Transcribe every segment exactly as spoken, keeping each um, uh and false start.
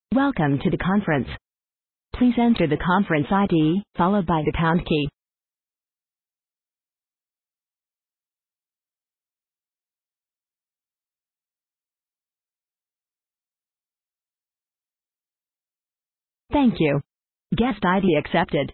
Welcome to the conference. Please enter the conference I D, followed by the pound key. Thank you. Guest I D accepted.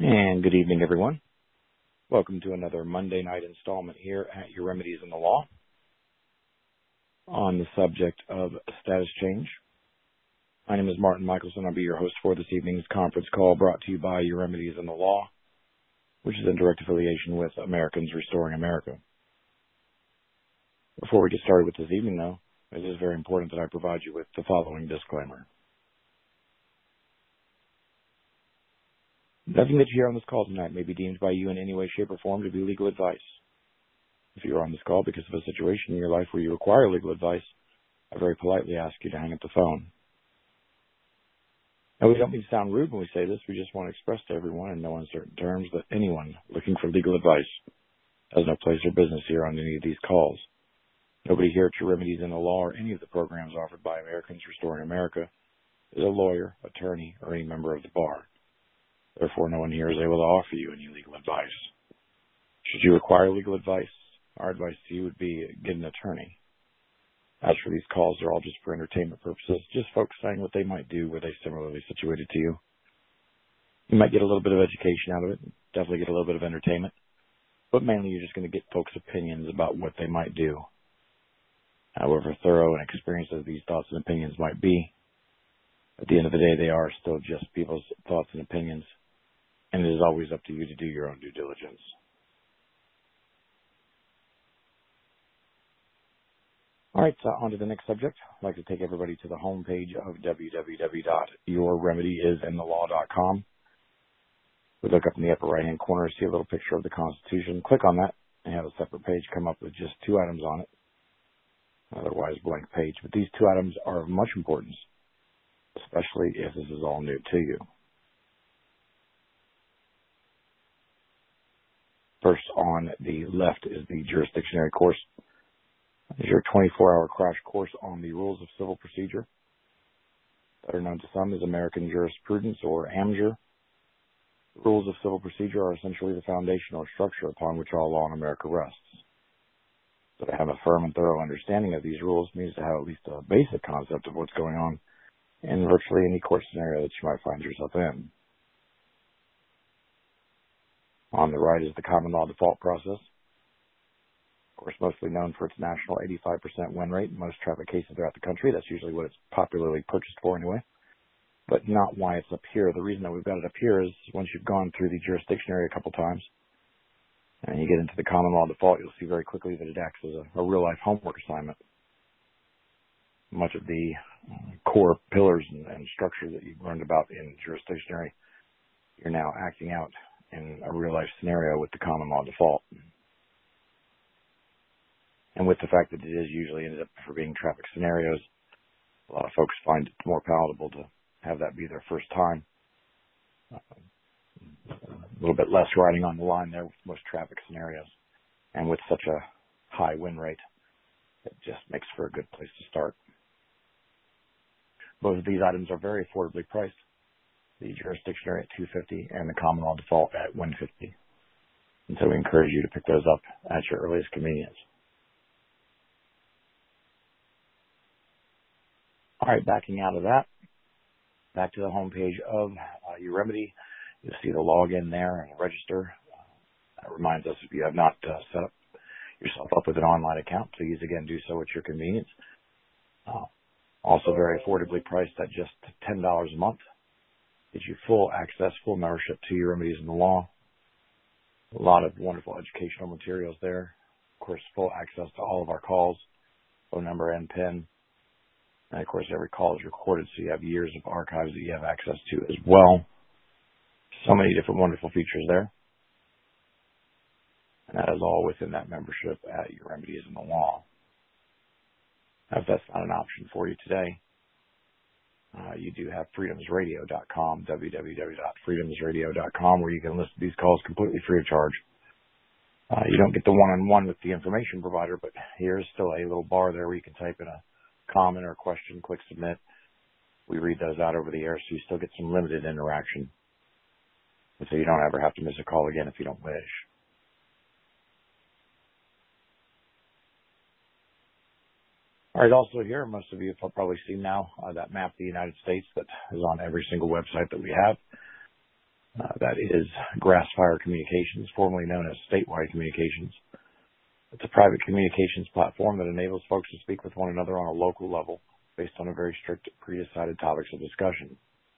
And good evening, everyone. Welcome to another Monday night installment here at Your Remedies in the Law on the subject of status change. My name is Martin Michelson. I'll be your host for this evening's conference call brought to you by Your Remedies in the Law, which is in direct affiliation with Americans Restoring America. Before we get started with this evening, though, it is very important that I provide you with the following disclaimer. Nothing that you hear on this call tonight may be deemed by you in any way, shape, or form to be legal advice. If you are on this call because of a situation in your life where you require legal advice, I very politely ask you to hang up the phone. Now, we don't mean to sound rude when we say this. We just want to express to everyone in no uncertain terms that anyone looking for legal advice has no place or business here on any of these calls. Nobody here at Your Remedies in the Law or any of the programs offered by Americans Restoring America is a lawyer, attorney, or any member of the bar. Therefore, no one here is able to offer you any legal advice. Should you require legal advice, our advice to you would be get an attorney. As for these calls, they're all just for entertainment purposes, just folks saying what they might do were they similarly situated to you. You might get a little bit of education out of it, definitely get a little bit of entertainment, but mainly you're just going to get folks' opinions about what they might do. However thorough and experienced as these thoughts and opinions might be, at the end of the day, they are still just people's thoughts and opinions, and it is always up to you to do your own due diligence. All right, so on to the next subject. I'd like to take everybody to the home page of w w w dot your remedy is in the law dot com. We look up in the upper right-hand corner, see a little picture of the Constitution. Click on that, and have a separate page come up with just two items on it, otherwise blank page. But these two items are of much importance, especially if this is all new to you. First on the left is the jurisdictionary course. It's your twenty-four hour crash course on the rules of civil procedure, better known to some as American jurisprudence or A M J R. The rules of civil procedure are essentially the foundation or structure upon which all law in America rests. So to have a firm and thorough understanding of these rules means to have at least a basic concept of what's going on in virtually any court scenario that you might find yourself in. On the right is the common law default process. Of course, mostly known for its national eighty-five percent win rate in most traffic cases throughout the country. That's usually what it's popularly purchased for anyway, but not why it's up here. The reason that we've got it up here is once you've gone through the jurisdictionary a couple times and you get into the common law default, you'll see very quickly that it acts as a, a real-life homework assignment. Much of the core pillars and, and structure that you've learned about in jurisdictionary, you're now acting out in a real-life scenario with the common law default. And with the fact that it is usually ended up for being traffic scenarios, a lot of folks find it more palatable to have that be their first time. Uh, a little bit less riding on the line there with most traffic scenarios. And with such a high win rate, it just makes for a good place to start. Both of these items are very affordably priced. The jurisdictionary at two hundred fifty dollars and the common law default at one hundred fifty dollars. And so we encourage you to pick those up at your earliest convenience. All right, backing out of that, back to the home page of uh, Your Remedy. You'll see the login there and register. Uh, that reminds us, if you have not uh, set up yourself up with an online account, please again do so at your convenience. Uh, also very affordably priced at just ten dollars a month. Gives you full access, full membership to Your Remedies in the Law. A lot of wonderful educational materials there. Of course, full access to all of our calls, phone number and PIN. And of course, every call is recorded, so you have years of archives that you have access to as well. So many different wonderful features there. And that is all within that membership at Your Remedies in the Law. Now, if that's not an option for you today, Uh, you do have freedoms radio dot com, w w w dot freedoms radio dot com, where you can listen to these calls completely free of charge. Uh, you don't get the one-on-one with the information provider, but here's still a little bar there where you can type in a comment or question, click submit. We read those out over the air, so you still get some limited interaction. And so you don't ever have to miss a call again if you don't wish. All right, also here, most of you have probably seen now uh, that map of the United States that is on every single website that we have. Uh, that is Grassfire Communications, formerly known as Statewide Communications. It's a private communications platform that enables folks to speak with one another on a local level based on a very strict pre-decided topics of discussion.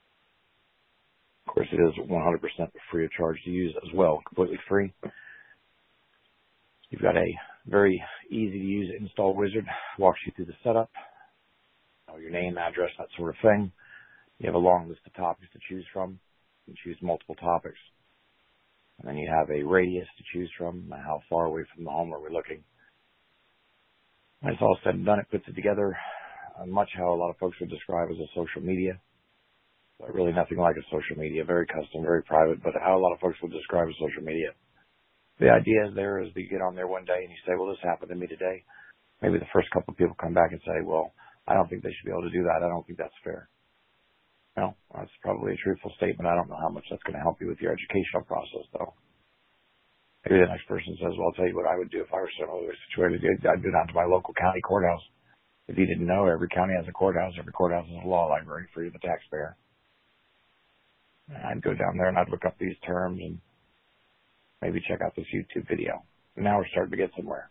Of course, it is one hundred percent free of charge to use as well, completely free. You've got a very easy to use install wizard, walks you through the setup, you know, your name, address, that sort of thing. You have a long list of topics to choose from. You can choose multiple topics. And then you have a radius to choose from, how far away from the home are we looking. When it's all said and done, it puts it together on much how a lot of folks would describe as a social media. But really nothing like a social media, very custom, very private, but how a lot of folks would describe as social media. The idea is there is that you get on there one day and you say, well, this happened to me today. Maybe the first couple of people come back and say, well, I don't think they should be able to do that. I don't think that's fair. Well, that's probably a truthful statement. I don't know how much that's going to help you with your educational process, though. Maybe the next person says, well, I'll tell you what I would do if I were similarly situated. I'd go down to my local county courthouse. If you didn't know, every county has a courthouse. Every courthouse has a law library free to the taxpayer. I'd go down there and I'd look up these terms and maybe check out this YouTube video. And now we're starting to get somewhere.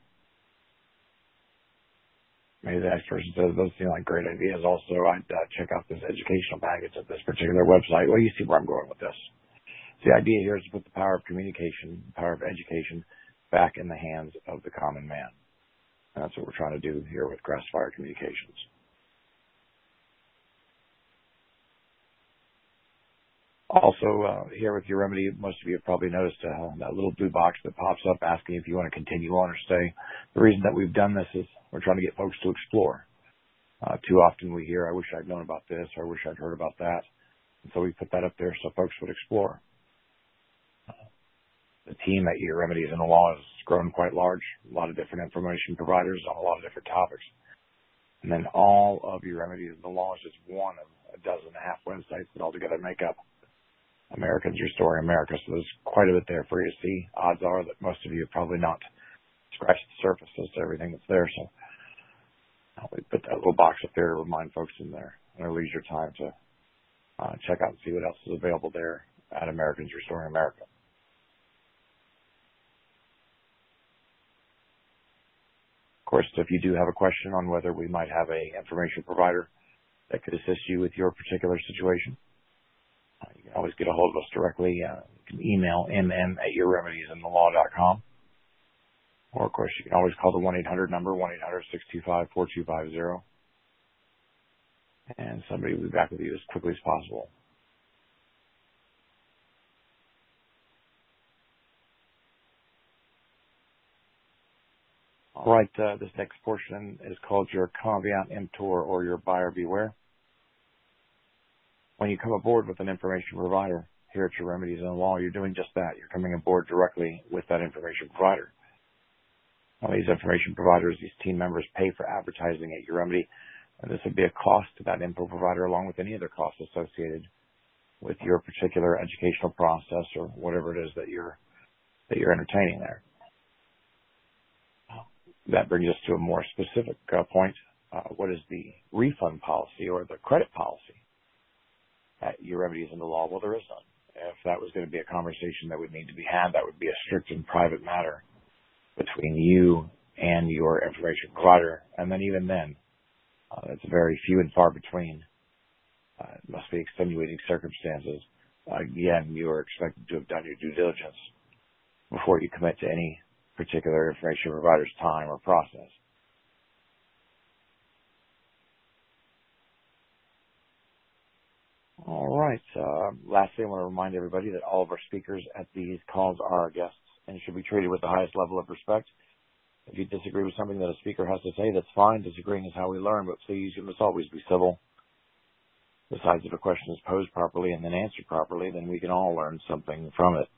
Maybe the next person says, those seem like great ideas. Also, I'd uh, check out this educational package at this particular website. Well, you see where I'm going with this. The idea here is to put the power of communication, the power of education, back in the hands of the common man. And that's what we're trying to do here with Grassfire Communications. Also, uh, here with your remedy, most of you have probably noticed uh, that little blue box that pops up asking if you want to continue on or stay. The reason that we've done this is we're trying to get folks to explore. Uh, too often we hear, I wish I'd known about this, or I wish I'd heard about that. And so we put that up there so folks would explore. Uh, the team at Your Remedies in the Law has grown quite large, a lot of different information providers on a lot of different topics. And then all of Your Remedies in the Law is just one of a dozen and a half websites that altogether make up Americans Restoring America. So there's quite a bit there for you to see. Odds are that most of you have probably not scratched the surface as to everything that's there. So uh, we put that little box up there to remind folks in there in their leisure time to uh, check out and see what else is available there at Americans Restoring America. Of course, if you do have a question on whether we might have a information provider that could assist you with your particular situation, Uh, you can always get a hold of us directly. Uh, you can email m m at your remedies in the law dot com. Or, of course, you can always call the one eight hundred number, one eight hundred six two five four two five zero. And somebody will be back with you as quickly as possible. All right, uh, this next portion is called your caveat emptor, or your buyer beware. When you come aboard with an information provider here at Your Remedies in the Law, you're doing just that. You're coming aboard directly with that information provider. Now, these information providers, these team members pay for advertising at Your Remedy, and this would be a cost to that info provider along with any other costs associated with your particular educational process or whatever it is that you're that you're entertaining there. That brings us to a more specific uh, point. Uh, what is the refund policy or the credit policy at Your Remedies in the Law? Well, there is none. If that was going to be a conversation that would need to be had, that would be a strict and private matter between you and your information provider. And then even then, uh, it's very few and far between. Uh, it must be extenuating circumstances. Uh, again, you are expected to have done your due diligence before you commit to any particular information provider's time or process. All right. Uh, lastly, I want to remind everybody that all of our speakers at these calls are our guests and should be treated with the highest level of respect. If you disagree with something that a speaker has to say, that's fine. Disagreeing is how we learn, but please, you must always be civil. Besides, if a question is posed properly and then answered properly, then we can all learn something from it.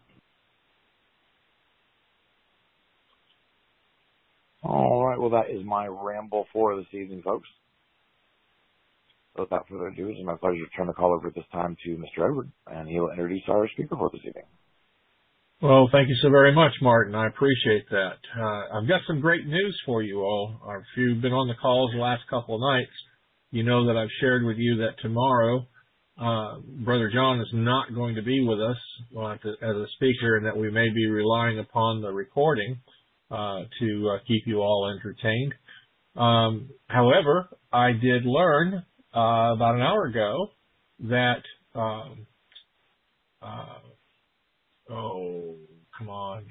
All right. Well, that is my ramble for this evening, folks. Without further ado, it's my pleasure to turn the call over at this time to Mister Edward, and he will introduce our speaker for this evening. Well, thank you so very much, Martin. I appreciate that. Uh, I've got some great news for you all. If you've been on the calls the last couple of nights, you know that I've shared with you that tomorrow uh, Brother John is not going to be with us uh, to, as a speaker, and that we may be relying upon the recording uh, to uh, keep you all entertained. Um, however, I did learn uh, about an hour ago that um, uh, oh, come on,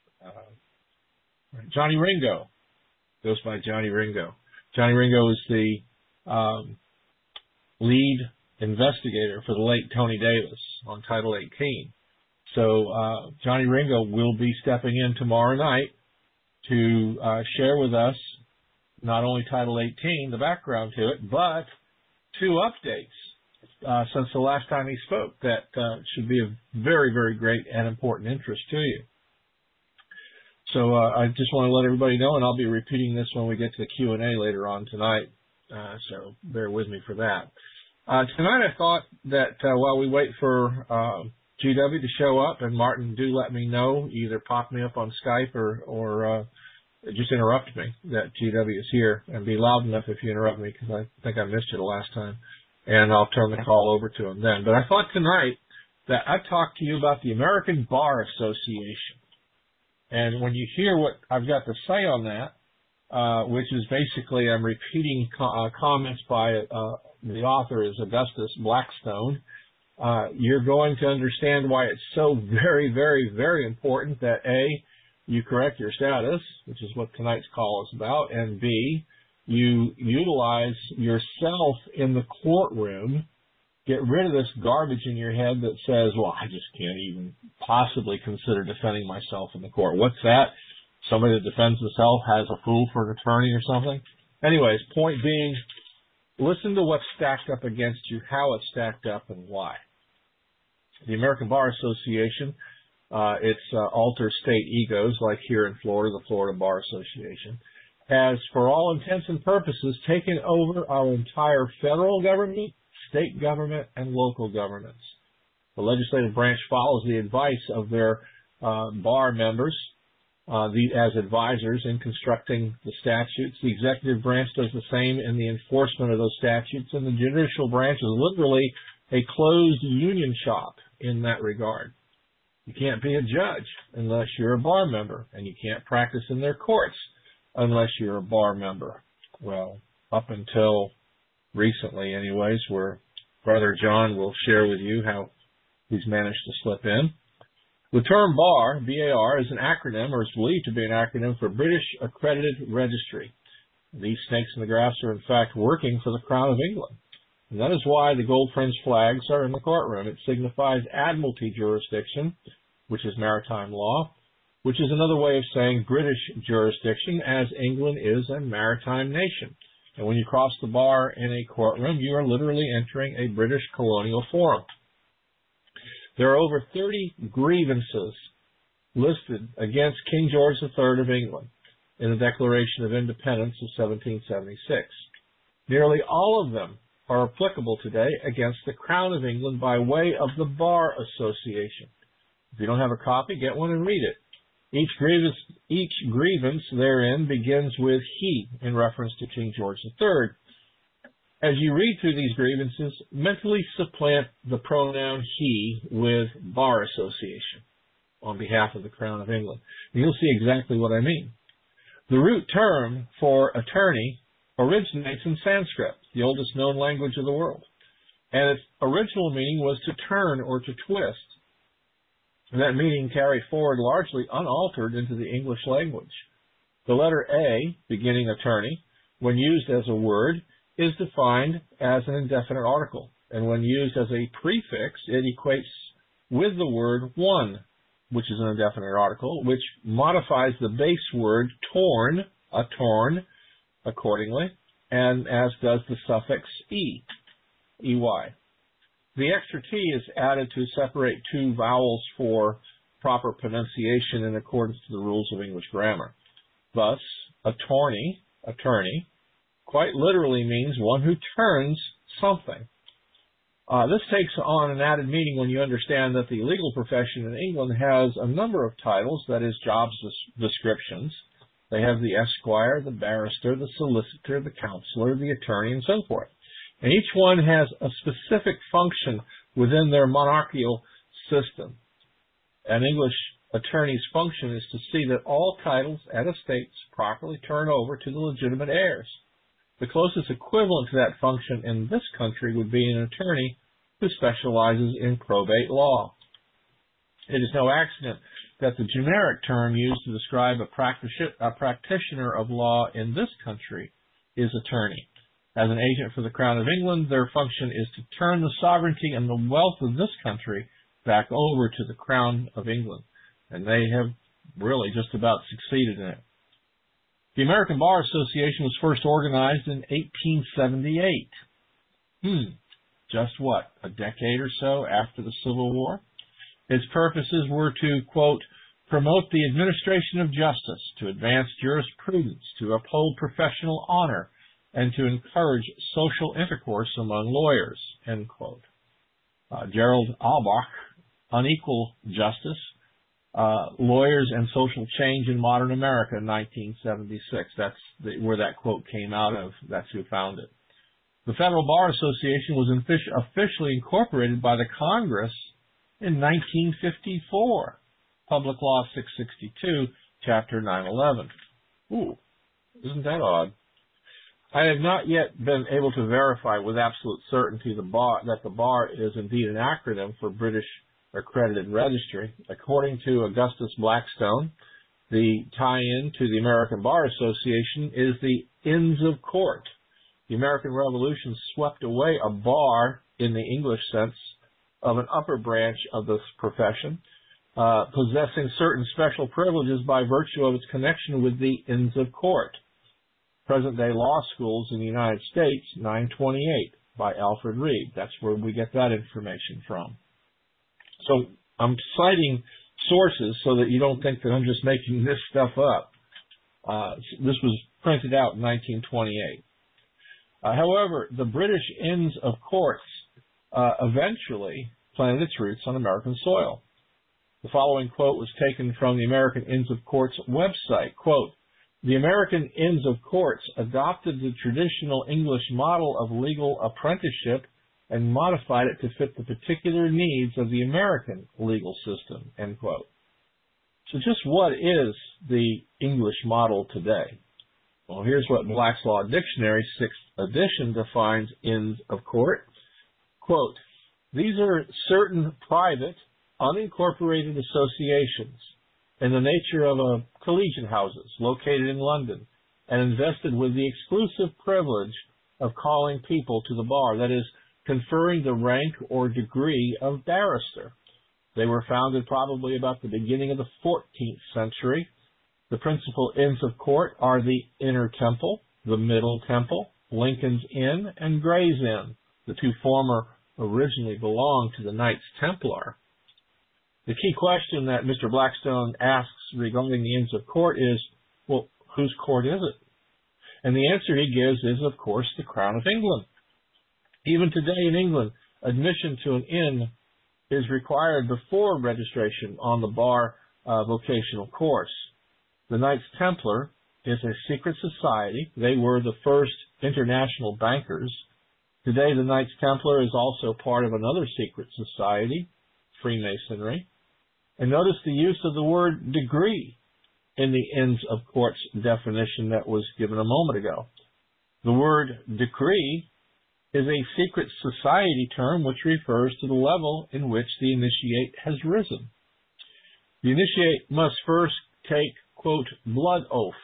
uh, Johnny Ringo goes by Johnny Ringo. Johnny Ringo is the um, lead investigator for the late Tony Davis on Title eighteen. So uh, Johnny Ringo will be stepping in tomorrow night to uh, share with us not only Title eighteen, the background to it, but two updates uh, since the last time he spoke that uh, should be of very, very great and important interest to you. So uh, I just want to let everybody know, and I'll be repeating this when we get to the Q and A later on tonight, uh, so bear with me for that. Uh, tonight I thought that uh, while we wait for uh, G W to show up, and Martin, do let me know, either pop me up on Skype or, or uh, just interrupt me that G W is here, and be loud enough if you interrupt me, because I think I missed you the last time, and I'll turn the call over to him then. But I thought tonight that I'd talk to you about the American Bar Association. And when you hear what I've got to say on that, uh, which is basically I'm repeating co- uh, comments by uh, the author is Augustus Blackstone, uh, you're going to understand why it's so very, very, very important that A, you correct your status, which is what tonight's call is about, and B, you utilize yourself in the courtroom. Get rid of this garbage in your head that says, well, I just can't even possibly consider defending myself in the court. What's that? Somebody that defends himself has a fool for an attorney or something? Anyways, point being, listen to what's stacked up against you, how it's stacked up, and why. The American Bar Association, uh, its uh, alter state egos, like here in Florida, the Florida Bar Association, has, for all intents and purposes, taken over our entire federal government, state government, and local governments. The legislative branch follows the advice of their uh, bar members uh, the, as advisors in constructing the statutes. The executive branch does the same in the enforcement of those statutes, and the judicial branch is literally a closed union shop in that regard. You can't be a judge unless you're a bar member, and you can't practice in their courts unless you're a bar member. Well, up until recently anyways, where Brother John will share with you how he's managed to slip in. The term BAR, B A R, is an acronym, or is believed to be an acronym for British Accredited Registry. These snakes in the grass are in fact working for the Crown of England. And that is why the gold fringe flags are in the courtroom. It signifies admiralty jurisdiction, which is maritime law, which is another way of saying British jurisdiction, as England is a maritime nation. And when you cross the bar in a courtroom, you are literally entering a British colonial forum. There are over thirty grievances listed against King George the Third of England in the Declaration of Independence of seventeen seventy-six. Nearly all of them are applicable today against the Crown of England by way of the Bar Association. If you don't have a copy, get one and read it. Each grievance, each grievance therein begins with he, in reference to King George the Third. As you read through these grievances, mentally supplant the pronoun he with Bar Association on behalf of the Crown of England. And you'll see exactly what I mean. The root term for attorney originates in Sanskrit, the oldest known language of the world. And its original meaning was to turn or to twist. And that meaning carried forward largely unaltered into the English language. The letter A, beginning attorney, when used as a word, is defined as an indefinite article. And when used as a prefix, it equates with the word one, which is an indefinite article, which modifies the base word torn, a torn, accordingly, and as does the suffix e, ey. The extra T is added to separate two vowels for proper pronunciation in accordance to the rules of English grammar. Thus, attorney, attorney, quite literally means one who turns something. Uh, this takes on an added meaning when you understand that the legal profession in England has a number of titles, that is, jobs descriptions. They have the esquire, the barrister, the solicitor, the counselor, the attorney, and so forth. And each one has a specific function within their monarchical system. An English attorney's function is to see that all titles and estates properly turn over to the legitimate heirs. The closest equivalent to that function in this country would be an attorney who specializes in probate law. It is no accident that the generic term used to describe a, practici- a practitioner of law in this country is attorney. As an agent for the Crown of England, their function is to turn the sovereignty and the wealth of this country back over to the Crown of England. And they have really just about succeeded in it. The American Bar Association was first organized in eighteen seventy-eight. Hmm, just what, a decade or so after the Civil War? Its purposes were to, quote, promote the administration of justice, to advance jurisprudence, to uphold professional honor, and to encourage social intercourse among lawyers, end quote. Uh, Gerald Albach, Unequal Justice, uh, Lawyers and Social Change in Modern America, nineteen seventy-six. That's the, where that quote came out of. That's who found it. The Federal Bar Association was officially incorporated by the Congress in nineteen fifty-four. Public Law six sixty-two, Chapter nine eleven. Ooh, isn't that odd? I have not yet been able to verify with absolute certainty the bar, that the bar is indeed an acronym for British Accredited Registry. According to Augustus Blackstone, the tie-in to the American Bar Association is the Inns of Court. The American Revolution swept away a bar, in the English sense, of an upper branch of this profession, uh, possessing certain special privileges by virtue of its connection with the Inns of Court. Present-day law schools in the United States, nine twenty-eight, by Alfred Reed. That's where we get that information from. So I'm citing sources so that you don't think that I'm just making this stuff up. Uh, this was printed out in nineteen twenty-eight. Uh, however, the British Inns of Courts uh, eventually planted its roots on American soil. The following quote was taken from the American Inns of Courts website. Quote, the American Inns of Courts adopted the traditional English model of legal apprenticeship and modified it to fit the particular needs of the American legal system, end quote. So just what is the English model today? Well, here's what Black's Law Dictionary, sixth edition, defines Inns of Court. Quote, these are certain private, unincorporated associations in the nature of a collegiate houses located in London and invested with the exclusive privilege of calling people to the bar, that is, conferring the rank or degree of barrister. They were founded probably about the beginning of the fourteenth century. The principal Inns of Court are the Inner Temple, the Middle Temple, Lincoln's Inn, and Gray's Inn. The two former originally belonged to the Knights Templar. The key question that Mister Blackstone asks regarding the Inns of Court is, well, whose court is it? And the answer he gives is, of course, the Crown of England. Even today in England, admission to an inn is required before registration on the bar uh, vocational course. The Knights Templar is a secret society. They were the first international bankers. Today, the Knights Templar is also part of another secret society, Freemasonry. And notice the use of the word degree in the Inns of Court's definition that was given a moment ago. The word decree is a secret society term which refers to the level in which the initiate has risen. The initiate must first take, quote, blood oaths,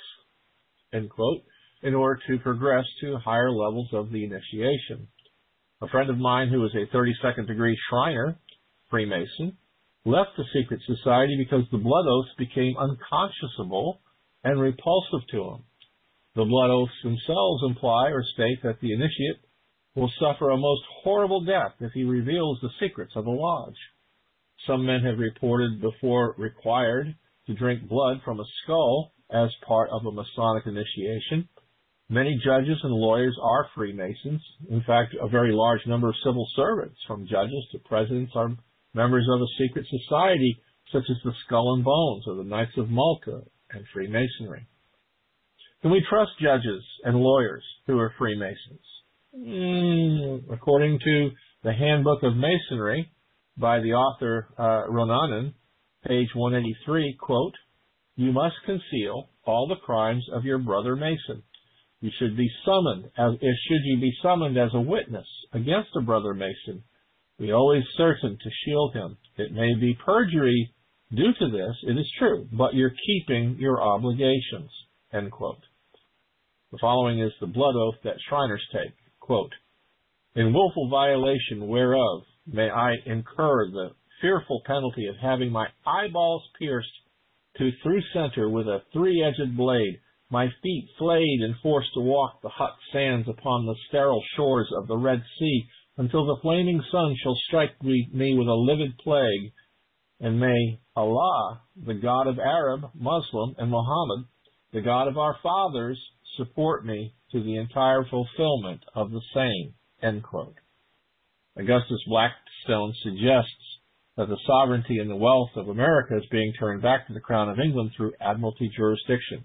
end quote, in order to progress to higher levels of the initiation. A friend of mine who was a thirty-second degree Shriner, Freemason, left the secret society because the blood oaths became unconscionable and repulsive to him. The blood oaths themselves imply or state that the initiate will suffer a most horrible death if he reveals the secrets of the lodge. Some men have reported before required to drink blood from a skull as part of a Masonic initiation. Many judges and lawyers are Freemasons. In fact, a very large number of civil servants, from judges to presidents, are members of a secret society such as the Skull and Bones or the Knights of Malta and Freemasonry. Can we trust judges and lawyers who are Freemasons? Mm, according to the Handbook of Masonry by the author uh, Ronanen, page one eighty-three, quote, "You must conceal all the crimes of your brother Mason. You should be summoned as if should you be summoned as a witness against a brother Mason. Be always certain to shield him. It may be perjury due to this, it is true, but you're keeping your obligations." End quote. The following is the blood oath that Shriners take. Quote, "In willful violation whereof may I incur the fearful penalty of having my eyeballs pierced to through center with a three-edged blade, my feet flayed and forced to walk the hot sands upon the sterile shores of the Red Sea until the flaming sun shall strike me with a livid plague, and may Allah, the God of Arab, Muslim, and Muhammad, the God of our fathers, support me to the entire fulfillment of the same." End quote. Augustus Blackstone suggests that the sovereignty and the wealth of America is being turned back to the Crown of England through admiralty jurisdiction.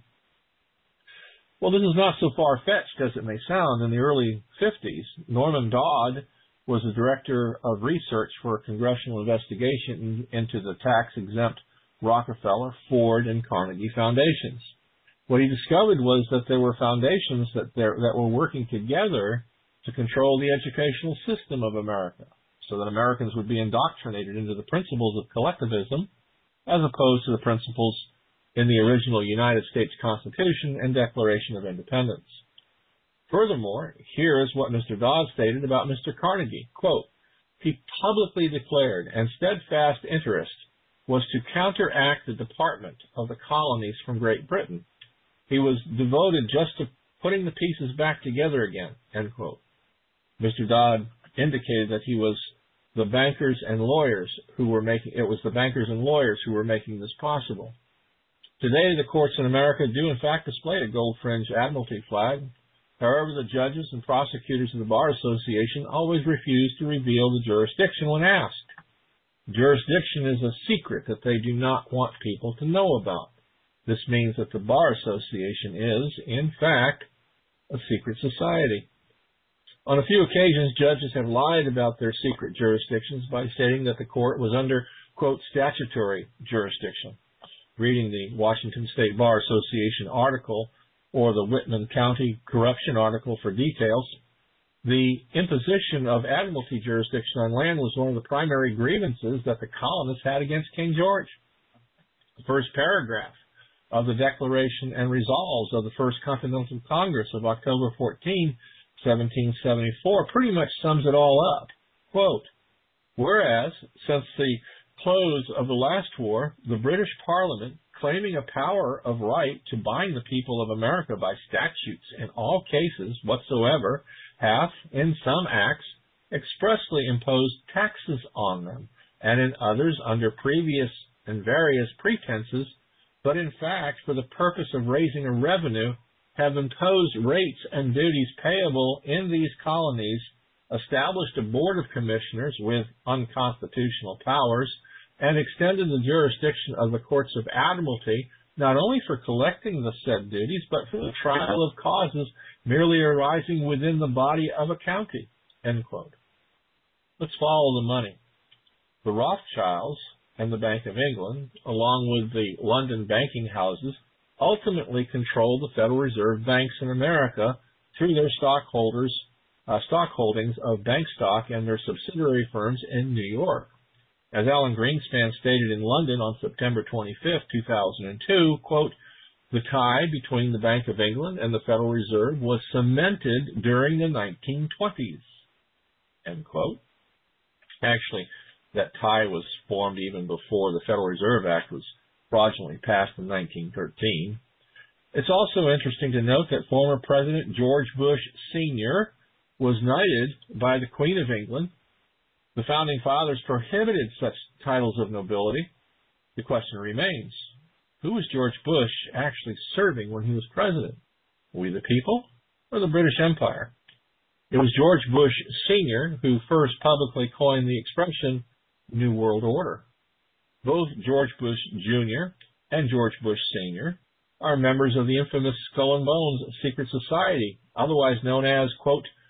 Well, this is not so far-fetched as it may sound. In the early fifties, Norman Dodd was the director of research for a congressional investigation into the tax-exempt Rockefeller, Ford, and Carnegie foundations. What he discovered was that there were foundations that, there, that were working together to control the educational system of America, so that Americans would be indoctrinated into the principles of collectivism as opposed to the principles in the original United States Constitution and Declaration of Independence. Furthermore, here is what Mister Dodd stated about Mister Carnegie. Quote, "He publicly declared and steadfast interest was to counteract the department of the colonies from Great Britain. He was devoted just to putting the pieces back together again." End quote. Mister Dodd indicated that he was the bankers and lawyers who were making, it was the bankers and lawyers who were making this possible. Today, the courts in America do in fact display a gold-fringed admiralty flag. However, the judges and prosecutors of the Bar Association always refuse to reveal the jurisdiction when asked. Jurisdiction is a secret that they do not want people to know about. This means that the Bar Association is, in fact, a secret society. On a few occasions, judges have lied about their secret jurisdictions by stating that the court was under, quote, statutory jurisdiction. Reading the Washington State Bar Association article or the Whitman County corruption article for details, the imposition of admiralty jurisdiction on land was one of the primary grievances that the colonists had against King George. The first paragraph of the Declaration and Resolves of the First Continental Congress of October fourteenth, seventeen seventy-four pretty much sums it all up. Quote, "Whereas, since the close of the last war, the British Parliament, claiming a power of right to bind the people of America by statutes in all cases whatsoever, hath, in some acts, expressly imposed taxes on them, and in others under previous and various pretenses, but in fact, for the purpose of raising a revenue, have imposed rates and duties payable in these colonies, established a board of commissioners with unconstitutional powers, and extended the jurisdiction of the courts of admiralty not only for collecting the said duties, but for the trial of causes merely arising within the body of a county." End quote. Let's follow the money. The Rothschilds and the Bank of England, along with the London banking houses, ultimately controlled the Federal Reserve banks in America through their stockholders, uh, stock holdings of bank stock and their subsidiary firms in New York. As Alan Greenspan stated in London on September twenty-fifth, two thousand two, quote, "The tie between the Bank of England and the Federal Reserve was cemented during the nineteen twenties. End quote. Actually, that tie was formed even before the Federal Reserve Act was fraudulently passed in nineteen thirteen. It's also interesting to note that former President George Bush Senior was knighted by the Queen of England. The Founding Fathers prohibited such titles of nobility. The question remains, who was George Bush actually serving when he was president? We the people or the British Empire? It was George Bush Senior who first publicly coined the expression New World Order. Both George Bush Junior and George Bush Senior are members of the infamous Skull and Bones Secret Society, otherwise known as, quote,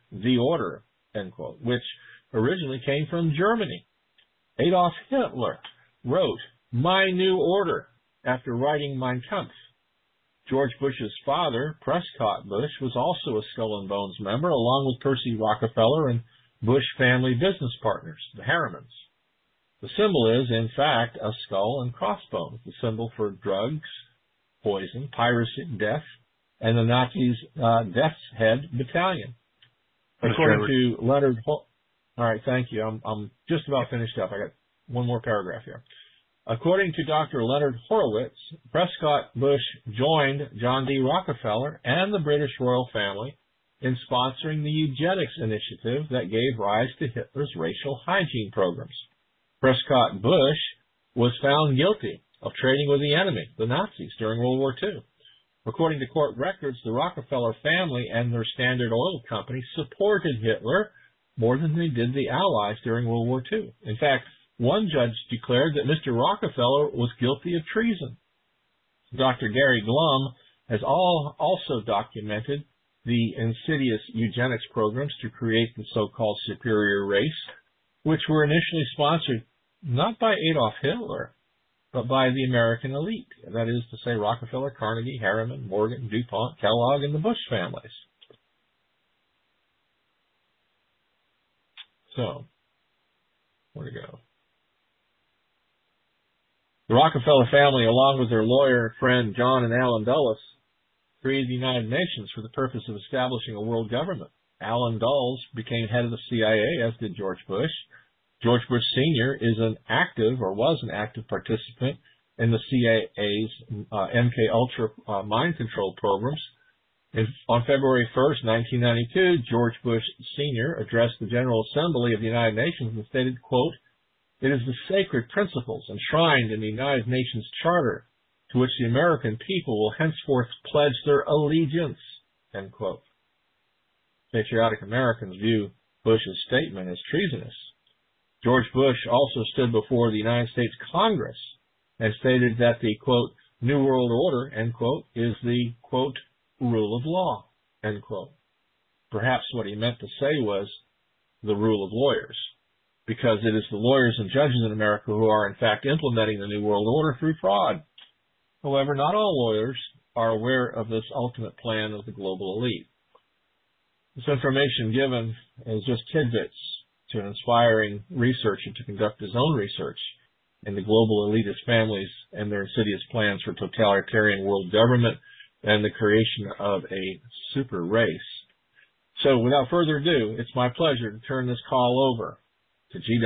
The Order, end quote, which originally came from Germany. Adolf Hitler wrote My New Order after writing Mein Kampf. George Bush's father, Prescott Bush, was also a Skull and Bones member, along with Percy Rockefeller and Bush family business partners, the Harrimans. The symbol is, in fact, a skull and crossbones, the symbol for drugs, poison, piracy, death, and the Nazis' uh, Death's Head Battalion. According to Leonard Hor- All right, thank you. I'm, I'm just about finished up. I got one more paragraph here. According to Doctor Leonard Horowitz, Prescott Bush joined John D. Rockefeller and the British royal family in sponsoring the eugenics initiative that gave rise to Hitler's racial hygiene programs. Prescott Bush was found guilty of trading with the enemy, the Nazis, during World War Two. According to court records, the Rockefeller family and their Standard Oil Company supported Hitler more than they did the Allies during World War Two. In fact, one judge declared that Mister Rockefeller was guilty of treason. Doctor Gary Glum has all, also documented the insidious eugenics programs to create the so-called superior race, which were initially sponsored not by Adolf Hitler, but by the American elite. That is to say, Rockefeller, Carnegie, Harriman, Morgan, DuPont, Kellogg, and the Bush families. So, where to go? The Rockefeller family, along with their lawyer friend John and Allen Dulles, created the United Nations for the purpose of establishing a world government. Allen Dulles became head of the C I A, as did George Bush. George Bush Senior is an active, or was an active participant in the C I A's uh, M K Ultra uh, mind control programs. And on February first, nineteen ninety-two, George Bush Senior addressed the General Assembly of the United Nations and stated, quote, "It is the sacred principles enshrined in the United Nations Charter to which the American people will henceforth pledge their allegiance," end quote. Patriotic Americans view Bush's statement as treasonous. George Bush also stood before the United States Congress and stated that the, quote, New World Order, end quote, is the, quote, rule of law, end quote. Perhaps what he meant to say was the rule of lawyers, because it is the lawyers and judges in America who are in fact implementing the New World Order through fraud. However, not all lawyers are aware of this ultimate plan of the global elite. This information given is just tidbits to an inspiring researcher to conduct his own research in the global elitist families and their insidious plans for totalitarian world government and the creation of a super race. So without further ado, it's my pleasure to turn this call over to G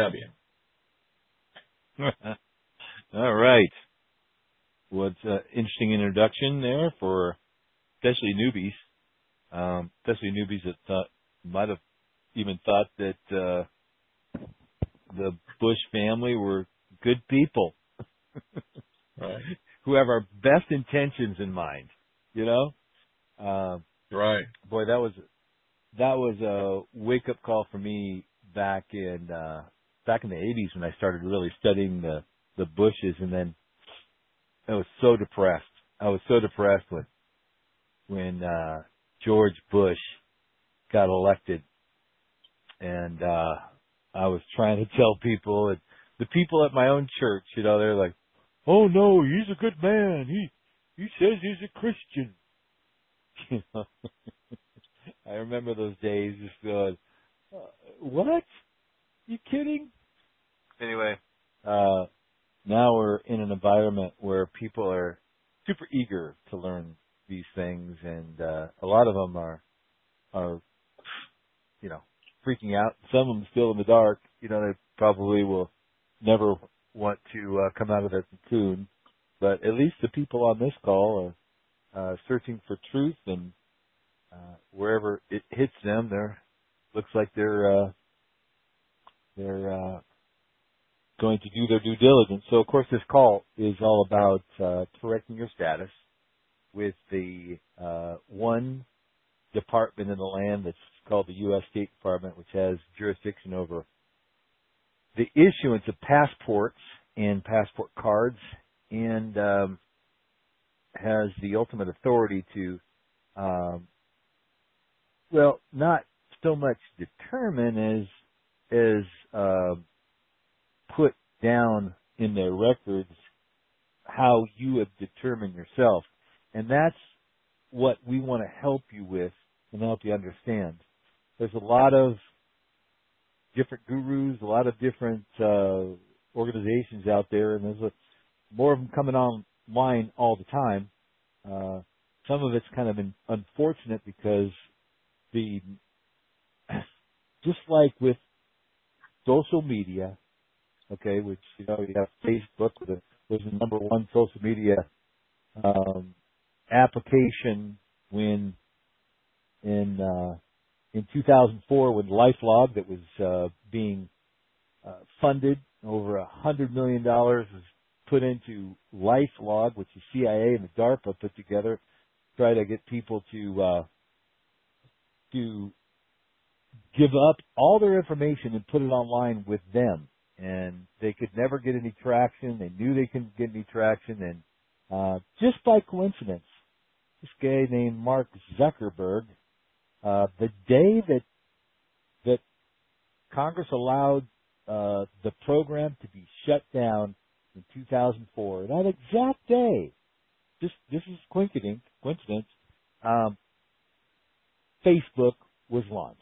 W. All right. Well, it's an interesting introduction there for especially newbies, um, especially newbies that thought, might have even thought that uh, the Bush family were good people, right, who have our best intentions in mind. You know, uh, right? Boy, that was that was a wake up call for me back in uh, back in the eighties when I started really studying the the Bushes, and then I was so depressed. I was so depressed when when uh, George Bush got elected. And, uh, I was trying to tell people, and the people at my own church, you know, they're like, "Oh no, he's a good man. He, he says he's a Christian." You know, I remember those days just going, uh, what? You kidding? Anyway, uh, now we're in an environment where people are super eager to learn these things, and, uh, a lot of them are, are, you know, freaking out. Some of them still in the dark. You know, they probably will never want to uh, come out of their cocoon. But at least the people on this call are uh, searching for truth, and uh, wherever it hits them, they're looks like they're uh, they're uh, going to do their due diligence. So, of course, this call is all about uh, correcting your status with the uh, one department in the land that's called the U S State Department, which has jurisdiction over the issuance of passports and passport cards, and um, has the ultimate authority to, um, well, not so much determine as as uh, put down in their records how you have determined yourself. And that's what we want to help you with and help you understand. There's a lot of different gurus, a lot of different uh, organizations out there, and there's a, more of them coming online all the time. Uh, some of it's kind of in, unfortunate because the just like with social media, okay, which, you know, you have Facebook, which was the number one social media um, application when in uh, in two thousand four, when LifeLog, that was uh, being uh, funded, over a hundred million dollars was put into LifeLog, which the C I A and the DARPA put together, to try to get people to uh, to give up all their information and put it online with them. And they could never get any traction. They knew they couldn't get any traction. And uh, just by coincidence, this guy named Mark Zuckerberg, uh, the day that that Congress allowed uh, the program to be shut down in two thousand four, that exact day, just this is coincidence, coincidence, um, Facebook was launched.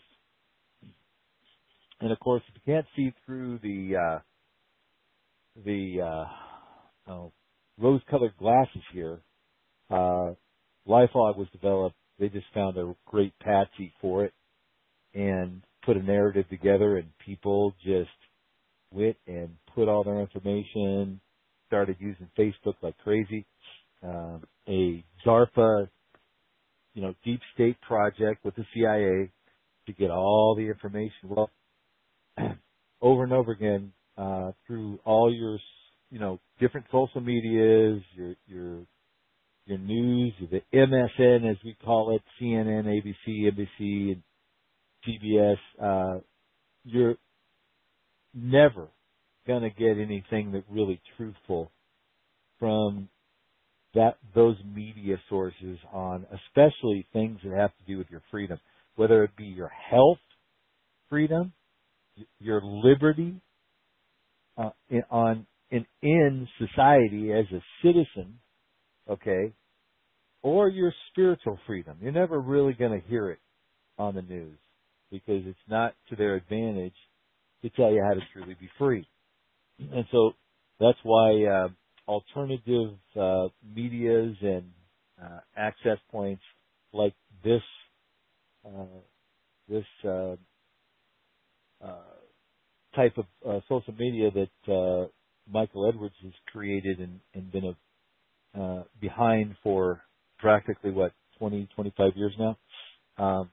And of course, if you can't see through the uh, the uh, oh, rose-colored glasses here, uh, LifeLog was developed. They just found a great patsy for it and put a narrative together, and people just went and put all their information, started using Facebook like crazy. Uh, a DARPA, you know, deep state project with the C I A to get all the information. Well, over and over again, uh, through all your, you know, different social medias, your, your, your news, the M S N as we call it, C N N, A B C, N B C, and C B S, uh, you're never going to get anything that really truthful from that, those media sources on, especially things that have to do with your freedom, whether it be your health freedom, your liberty uh, in, on in, in society as a citizen, okay, or your spiritual freedom. You're never really going to hear it on the news because it's not to their advantage to tell you how to truly be free. And so that's why uh, alternative uh, medias and uh, access points like this uh, this uh, Uh, type of uh, social media that uh, Michael Edwards has created and, and been a, uh, behind for practically, what, twenty, twenty-five years now. Um,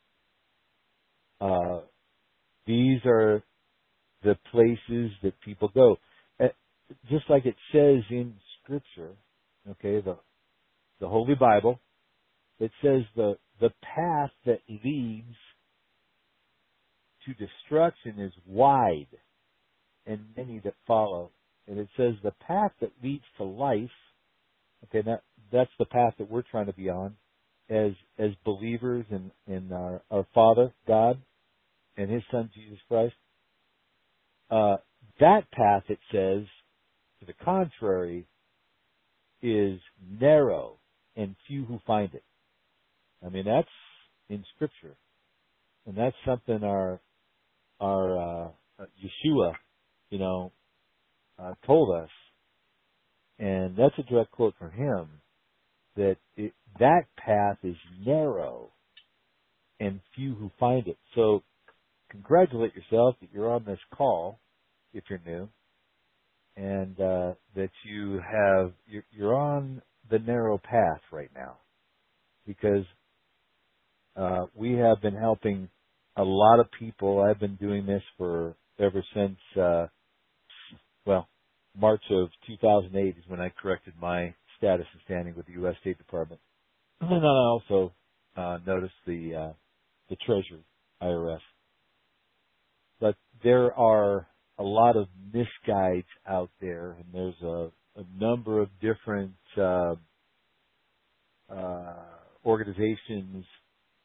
uh, these are the places that people go. Uh, just like it says in Scripture, okay, the the Holy Bible, it says the the path that leads to destruction is wide, and many that follow. And it says the path that leads to life, okay, that, that's the path that we're trying to be on as as believers in, in our, our Father, God, and His Son, Jesus Christ. Uh, that path, it says, to the contrary, is narrow and few who find it. I mean, that's in Scripture. And that's something our our uh, Yeshua, you know, uh, told us, and that's a direct quote from him, that it, that path is narrow and few who find it. So congratulate yourself that you're on this call, if you're new, and uh, that you have you're, you're on the narrow path right now, because uh, we have been helping a lot of people. I've been doing this for ever since, uh, well, March of two thousand eight is when I corrected my status and standing with the U S State Department. And then I also uh, noticed the uh, the Treasury, I R S. But there are a lot of misguides out there, and there's a, a number of different uh, uh, organizations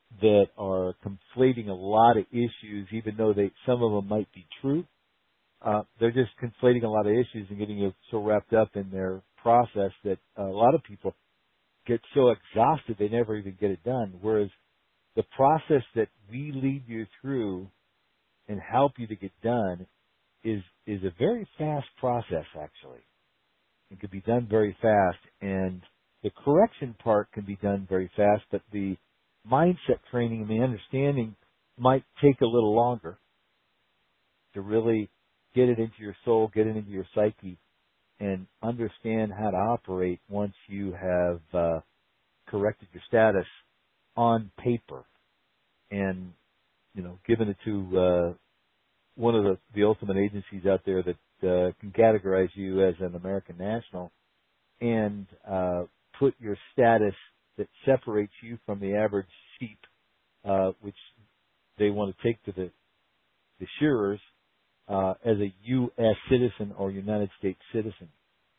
that are conflating a lot of issues, even though they some of them might be true. Uh, they're just conflating a lot of issues and getting you so wrapped up in their process that a lot of people get so exhausted they never even get it done. Whereas the process that we lead you through and help you to get done is is a very fast process, actually. It can be done very fast, and the correction part can be done very fast, but the mindset training and the understanding might take a little longer to really get it into your soul, get it into your psyche, and understand how to operate once you have uh, corrected your status on paper and, you know, given it to uh, one of the, the ultimate agencies out there that uh, can categorize you as an American national and uh, put your status that separates you from the average sheep, uh, which they want to take to the, the shearers, uh, as a U S citizen or United States citizen.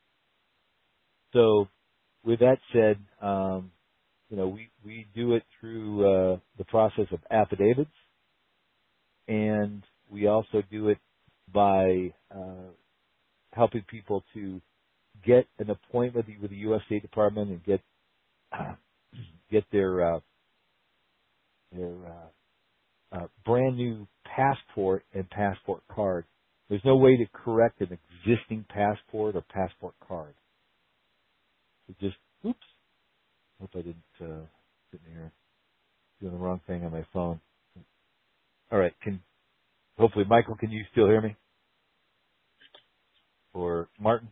So with that said, um, you know, we, we do it through uh, the process of affidavits, and we also do it by uh, helping people to get an appointment with the U S State Department and get uh, get their uh, their uh, uh, brand new passport and passport card. There's no way to correct an existing passport or passport card. So just, oops, hope I didn't uh, sit in here doing the wrong thing on my phone. All right, can hopefully Michael, can you still hear me? Or Martin?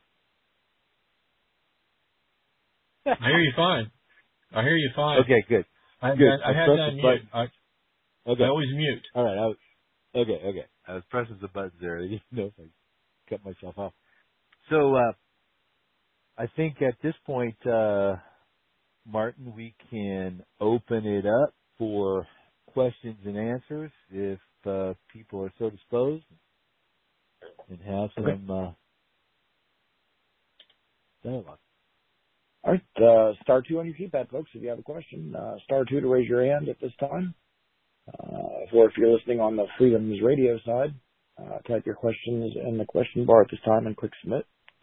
I hear you fine. I hear you fine. Okay, good. I, good. I, I had that mute. I, okay. I always mute. All right. I was, okay, okay. I was pressing the buttons there. I didn't know if I cut myself off. So uh, I think at this point, uh, Martin, we can open it up for questions and answers if uh, people are so disposed, and have some Okay. uh, dialogue. All right, uh, star two on your keypad, folks, if you have a question. Uh, star two to raise your hand at this time. Uh, or if you're listening on the Freedoms Radio side, uh, type your questions in the question bar at this time and click submit.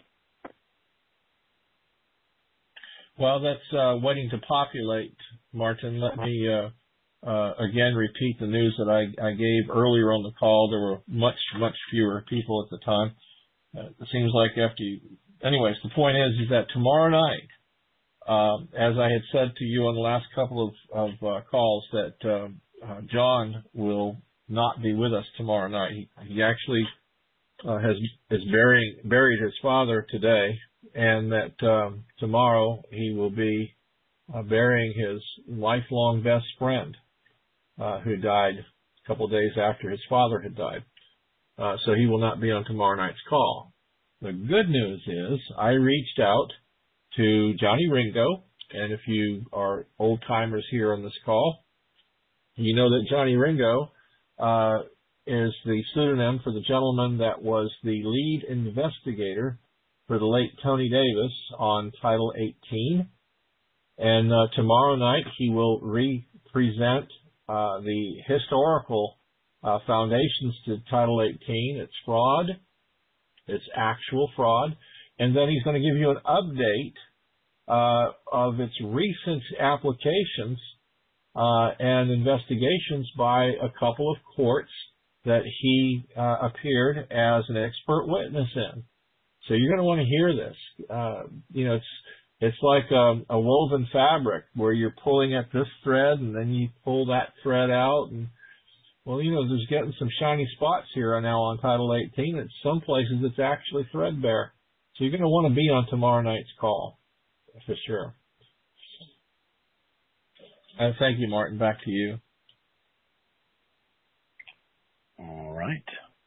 While that's uh, waiting to populate, Martin, let me uh, uh, again repeat the news that I, I gave earlier on the call. There were much, much fewer people at the time. Uh, it seems like after you... Anyways, the point is, is that tomorrow night, Um, as I had said to you on the last couple of, of uh, calls, that uh, uh, John will not be with us tomorrow night. He, he actually uh, has is burying buried his father today, and that um, tomorrow he will be uh, burying his lifelong best friend, uh, who died a couple of days after his father had died. Uh, so he will not be on tomorrow night's call. The good news is I reached out to Johnny Ringo, and if you are old-timers here on this call, you know that Johnny Ringo uh, is the pseudonym for the gentleman that was the lead investigator for the late Tony Davis on Title eighteen. And uh, tomorrow night he will re-present uh, the historical uh, foundations to Title eighteen. It's fraud. It's actual fraud. And then he's going to give you an update uh, of its recent applications uh, and investigations by a couple of courts that he uh, appeared as an expert witness in. So you're going to want to hear this. Uh, you know, it's it's like a, a woven fabric where you're pulling at this thread and then you pull that thread out, and well, you know, there's getting some shiny spots here now on Title eighteen. In some places it's actually threadbare. So you're going to want to be on tomorrow night's call, for sure. Uh, thank you, Martin. Back to you. All right.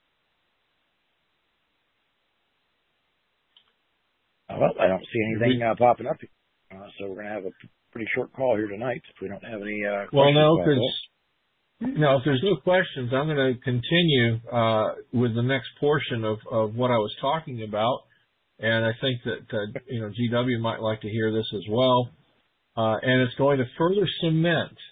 Well, I don't see anything uh, popping up, uh, so we're going to have a pretty short call here tonight if we don't have any uh, questions. Well, no, because no, if there's no questions, I'm going to continue uh, with the next portion of, of what I was talking about. And I think that, uh, you know, G W might like to hear this as well. Uh, and it's going to further cement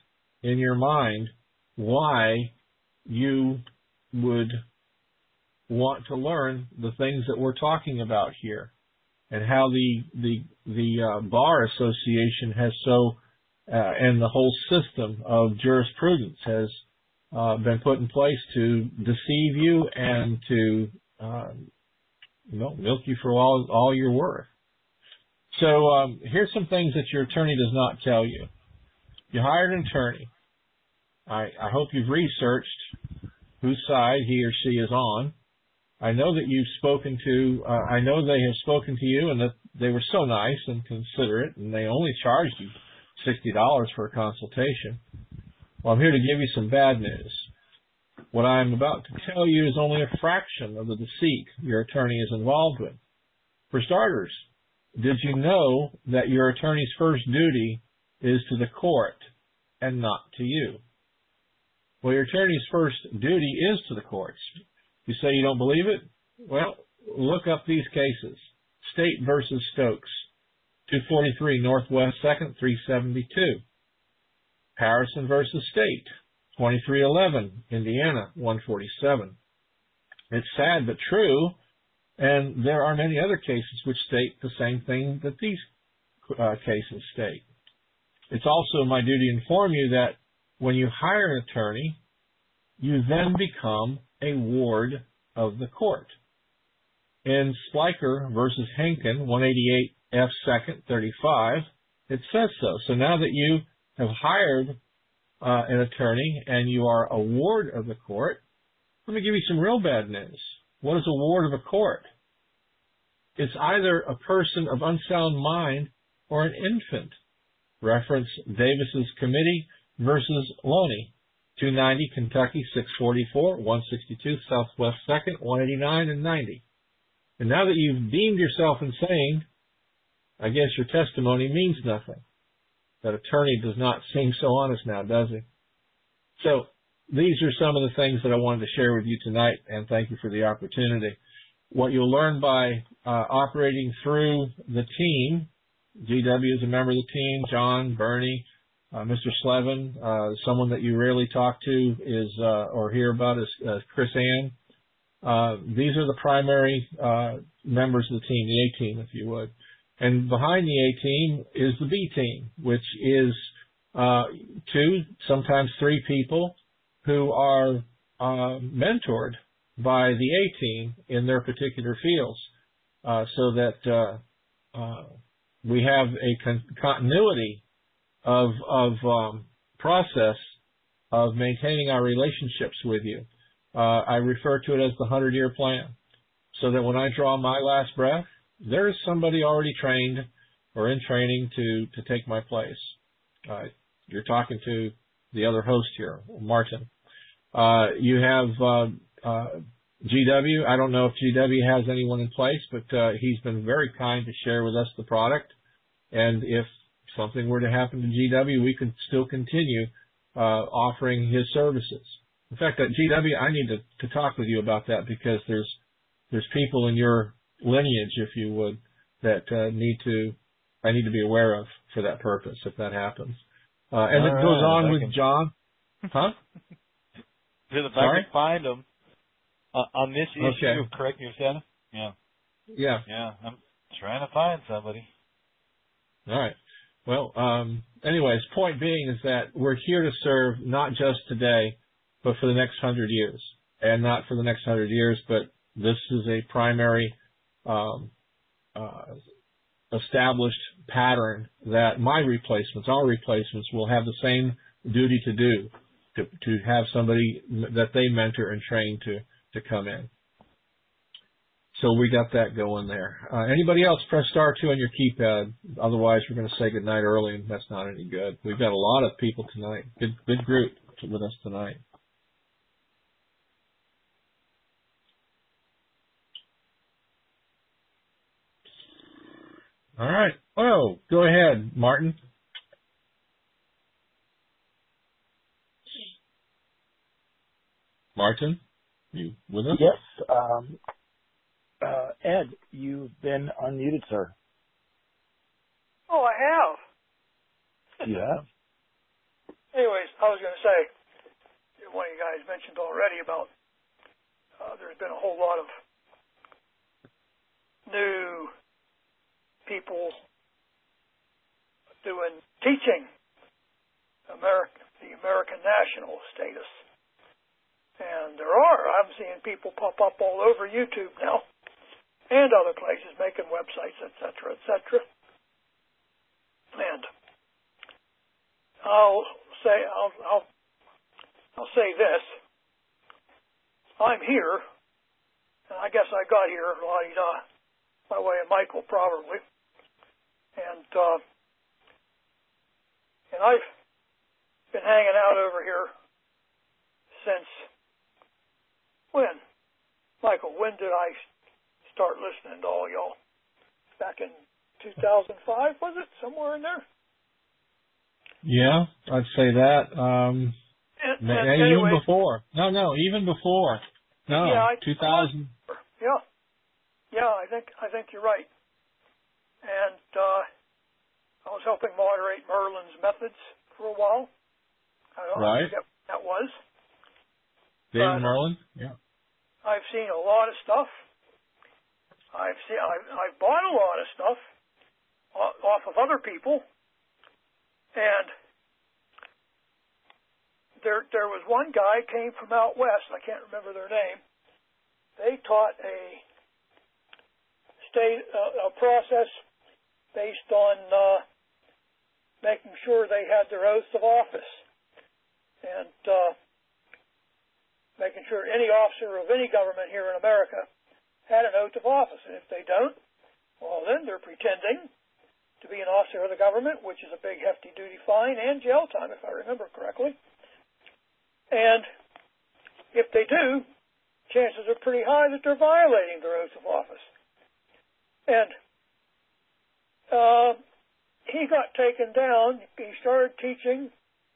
in your mind why you would want to learn the things that we're talking about here, and how the the the uh, Bar Association has so uh, and the whole system of jurisprudence has uh, been put in place to deceive you and to uh, you know milk you for all all you're worth. So um, here's some things that your attorney does not tell you. You hired an attorney. I, I hope you've researched whose side he or she is on. I know that you've spoken to, uh, I know they have spoken to you and that they were so nice and considerate, and they only charged you sixty dollars for a consultation. Well, I'm here to give you some bad news. What I'm about to tell you is only a fraction of the deceit your attorney is involved with. For starters, did you know that your attorney's first duty is to the court and not to you? Well, your attorney's first duty is to the courts. You say you don't believe it? Well, look up these cases. State versus Stokes, two forty-three Northwest second, three seventy-two. Harrison versus State, twenty-three eleven Indiana, one forty-seven. It's sad but true, and there are many other cases which state the same thing that these uh, cases state. It's also my duty to inform you that when you hire an attorney, you then become a ward of the court. In Spliker versus Henkin, one eighty-eight F second, thirty-five, it says so. So now that you have hired uh, an attorney and you are a ward of the court, let me give you some real bad news. What is a ward of a court? It's either a person of unsound mind or an infant. Reference Davis's Committee versus Loney, two ninety Kentucky, six forty-four, one sixty-two Southwest second, one eighty-nine and ninety. And now that you've deemed yourself insane, I guess your testimony means nothing. That attorney does not seem so honest now, does he? So these are some of the things that I wanted to share with you tonight, and thank you for the opportunity. What you'll learn by uh, operating through the team, G W is a member of the team, John, Bernie, uh, Mister Slevin, uh, someone that you rarely talk to is uh, or hear about is uh, Chris Ann. Uh, these are the primary uh, members of the team, the A team, if you would. And behind the A team is the B team, which is uh, two, sometimes three people who are uh, mentored by the A team in their particular fields, uh, so that uh, uh, we have a con- continuity of of um, process of maintaining our relationships with you. Uh, I refer to it as the hundred-year plan, so that when I draw my last breath, there is somebody already trained or in training to, to take my place. Uh, you're talking to the other host here, Martin. Uh, you have uh, uh, G W. I don't know if G W has anyone in place, but uh, he's been very kind to share with us the product. And if something were to happen to G W, we could still continue uh, offering his services. In fact, at G W, I need to, to talk with you about that, because there's there's people in your lineage, if you would, that uh, need to I need to be aware of for that purpose if that happens. Uh, and All it right, goes on with can... John. Huh? If Sorry? I can find them uh, on this issue okay. of correcting your status. Yeah. Yeah. Yeah. I'm trying to find somebody. All right. Well, um, anyways, point being is that we're here to serve not just today, but for the next hundred years, and not for the next hundred years, but this is a primary um, uh, established pattern that my replacements, our replacements, will have the same duty to do, to, to have somebody that they mentor and train to, to come in. So we got that going there. Uh, anybody else, press star two on your keypad. Otherwise, we're going to say goodnight early, and that's not any good. We've got a lot of people tonight. Good, good group with us tonight. All right. Oh, go ahead, Martin. Martin, you with us? Yes. Um, uh, Ed, you've been unmuted, sir. Oh, I have. You have? anyways, I was going to say, one of you guys mentioned already about uh, there's been a whole lot of new people doing teaching American, the American national status. And there are, I'm seeing people pop up all over YouTube now and other places making websites, et cetera, et cetera. And I'll say, I'll, I'll, I'll say this. I'm here, and I guess I got here la-di-da, by way of Michael probably. And, uh, and I've been hanging out over here since when? Michael, when did I start listening to all y'all? Back in two thousand five, was it? Somewhere in there? Yeah, I'd say that. Um, and, and and even anyway, before. No, no, even before. No, yeah, I, two thousand. Yeah, yeah, I think I think you're right. And uh, I was helping moderate Merlin's methods for a while. I don't right. know what that was. David but Merlin. Yeah. I've seen a lot of stuff. I've seen I've, I've bought a lot of stuff off of other people, and there there was one guy came from out west. I can't remember their name. They taught a state uh, a process based on uh, making sure they had their oaths of office and uh, making sure any officer of any government here in America had an oath of office. And if they don't, well, then they're pretending to be an officer of the government, which is a big, hefty duty fine and jail time, if I remember correctly. And if they do, chances are pretty high that they're violating their oath of office. And uh, he got taken down. He started teaching.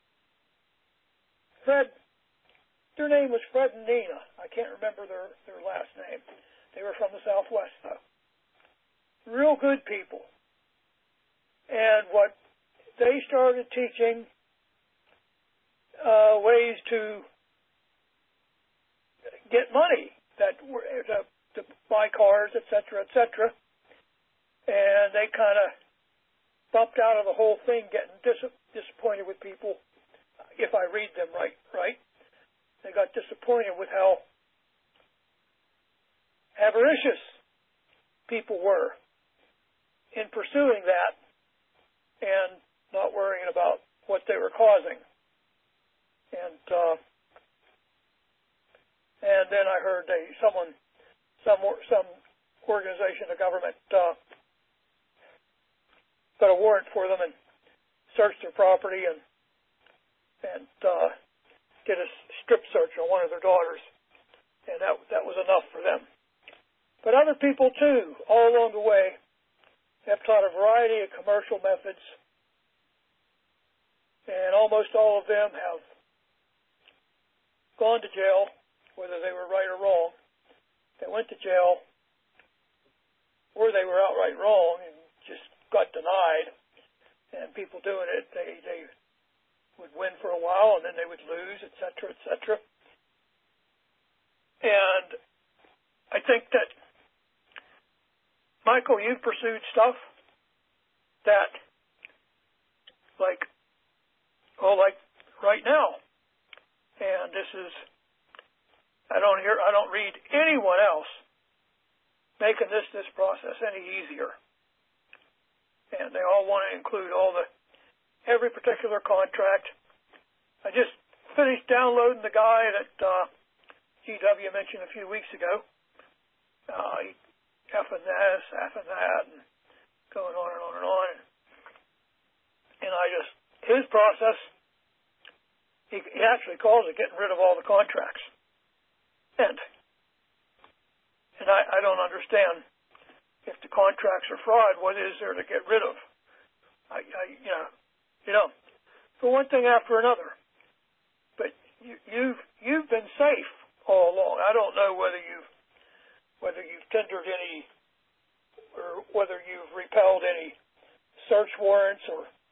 Fred, their name was Fred and Nina. I can't remember their, their last name. They were from the Southwest, though. Real good people. And what they started teaching uh, ways to get money, that were to, to buy cars, et cetera, et cetera. And they kind of bumped out of the whole thing, getting dis- disappointed with people. If I read them right, right, they got disappointed with how avaricious people were in pursuing that and not worrying about what they were causing. And uh, and then I heard they someone some some organization of government uh, got a warrant for them and searched their property and and uh, did a strip search on one of their daughters, and that that was enough for them. But other people too, all along the way, have taught a variety of commercial methods, and almost all of them have gone to jail, whether they were right or wrong. They went to jail, or they were outright wrong and just got denied. And people doing it, they they would win for a while, and then they would lose, et cetera, et cetera. And I think that, Michael, you've pursued stuff that, like, oh, like right now. And this is, I don't hear, I don't read anyone else making this, this process any easier. And they all want to include all the, every particular contract. I just finished downloading the guy that uh, G W mentioned a few weeks ago. Uh, he effing this, effing that, and going on and on and on. And I just, his process, he, he actually calls it getting rid of all the contracts. And, and I, I don't understand, if the contracts are fraud, what is there to get rid of? I, I you know, you know, for one thing after another. But you, you've you've been safe all along. I don't know whether you've whether you've tendered any, or whether you've repelled any search warrants or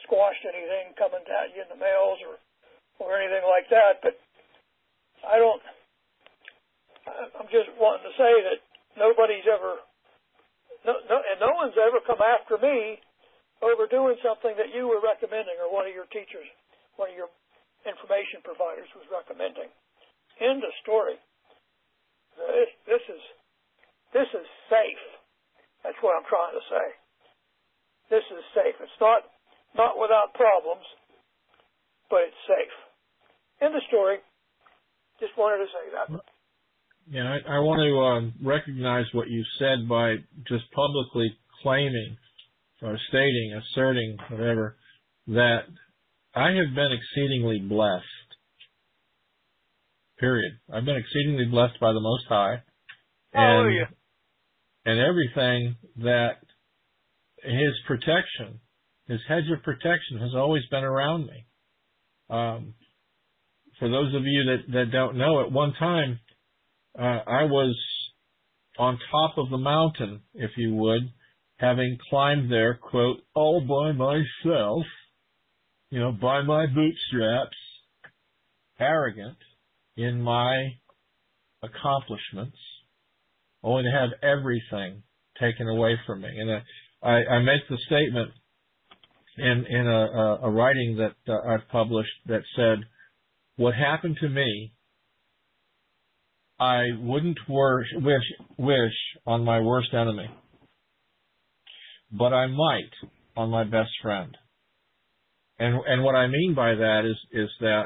squashed anything coming at you in the mails or, or anything like that. But I don't, I'm just wanting to say that nobody's ever, no, no, and no one's ever come after me over doing something that you were recommending or one of your teachers, one of your information providers was recommending. End of story. This, this is this is safe. That's what I'm trying to say. This is safe. It's not not without problems, but it's safe. End of story. Just wanted to say that. Yeah, I, I want to um, recognize what you said by just publicly claiming or stating, asserting, whatever, that I have been exceedingly blessed. Period. I've been exceedingly blessed by the Most High. And, Hallelujah. and everything that His protection, His hedge of protection has always been around me. Um, for those of you that, that don't know, at one time, uh, I was on top of the mountain, if you would, having climbed there, quote, all by myself, you know, by my bootstraps, arrogant in my accomplishments, only to have everything taken away from me. And uh, I, I make the statement in, in a, a, a writing that uh, I've published that said, what happened to me, I wouldn't wish, wish, wish on my worst enemy, but I might on my best friend. And and what I mean by that is is that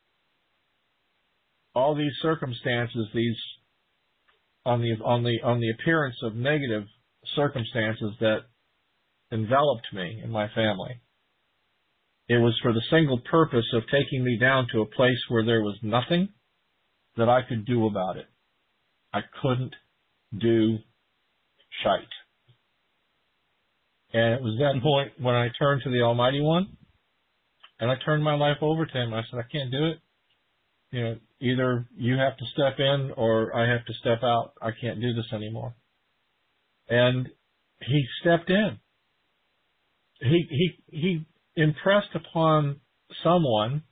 all these circumstances, these on the on the on the appearance of negative circumstances that enveloped me and my family, it was for the single purpose of taking me down to a place where there was nothing that I could do about it. I couldn't do shite. And it was that point when I turned to the Almighty One, and I turned my life over to Him. I said, I can't do it. You know, either you have to step in or I have to step out. I can't do this anymore. And He stepped in. He he he impressed upon someone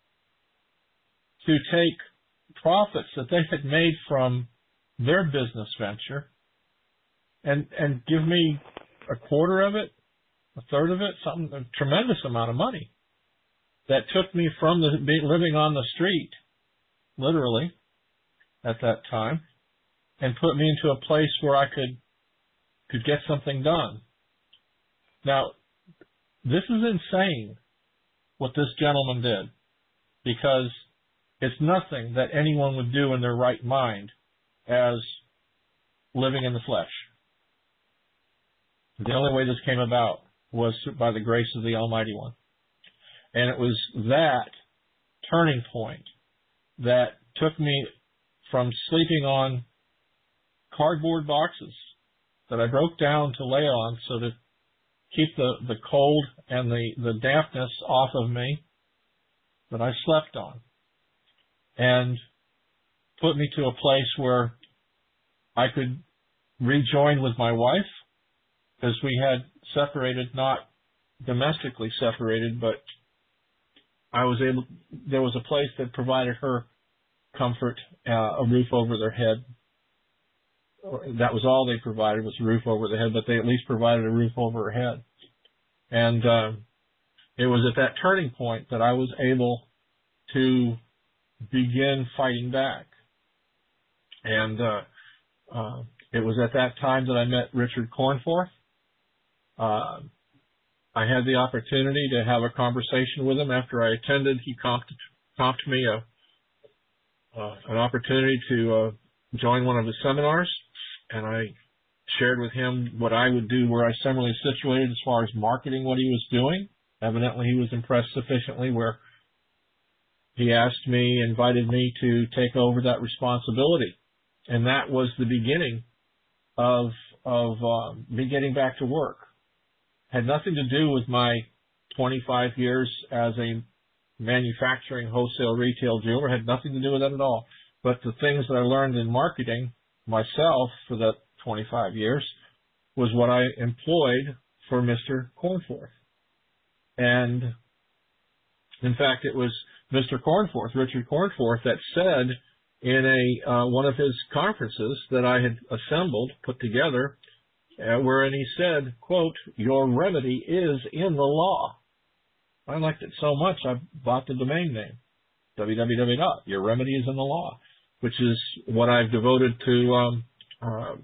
to take profits that they had made from their business venture and and give me a quarter of it, a third of it, something, a tremendous amount of money that took me from the living on the street, literally, at that time, and put me into a place where I could could get something done. Now, this is insane what this gentleman did, because it's nothing that anyone would do in their right mind as living in the flesh. The only way this came about was by the grace of the Almighty One. And it was that turning point that took me from sleeping on cardboard boxes that I broke down to lay on so to keep the, the cold and the, the dampness off of me, that I slept on, and put me to a place where I could rejoin with my wife, because we had separated, not domestically separated, but I was able, there was a place that provided her comfort, uh, a roof over their head. That was all they provided, was a roof over their head, but they at least provided a roof over her head. And uh, it was at that turning point that I was able to begin fighting back. And uh, uh, it was at that time that I met Richard Cornforth. Uh, I had the opportunity to have a conversation with him after I attended. He comped, comped me a, uh, an opportunity to uh, join one of his seminars, and I shared with him what I would do where I similarly situated as far as marketing what he was doing. Evidently, he was impressed sufficiently where he asked me, invited me to take over that responsibility. And that was the beginning of, of uh, me getting back to work. Had nothing to do with my twenty-five years as a manufacturing wholesale retail jeweler, had nothing to do with that at all. But the things that I learned in marketing myself for that twenty-five years was what I employed for Mister Cornforth. And in fact, it was Mister Cornforth, Richard Cornforth, that said in a uh, one of his conferences that I had assembled, put together, uh, wherein he said, quote, "Your remedy is in the law." I liked it so much, I bought the domain name, w w w dot your remedy is in the law, which is what I've devoted to um, uh,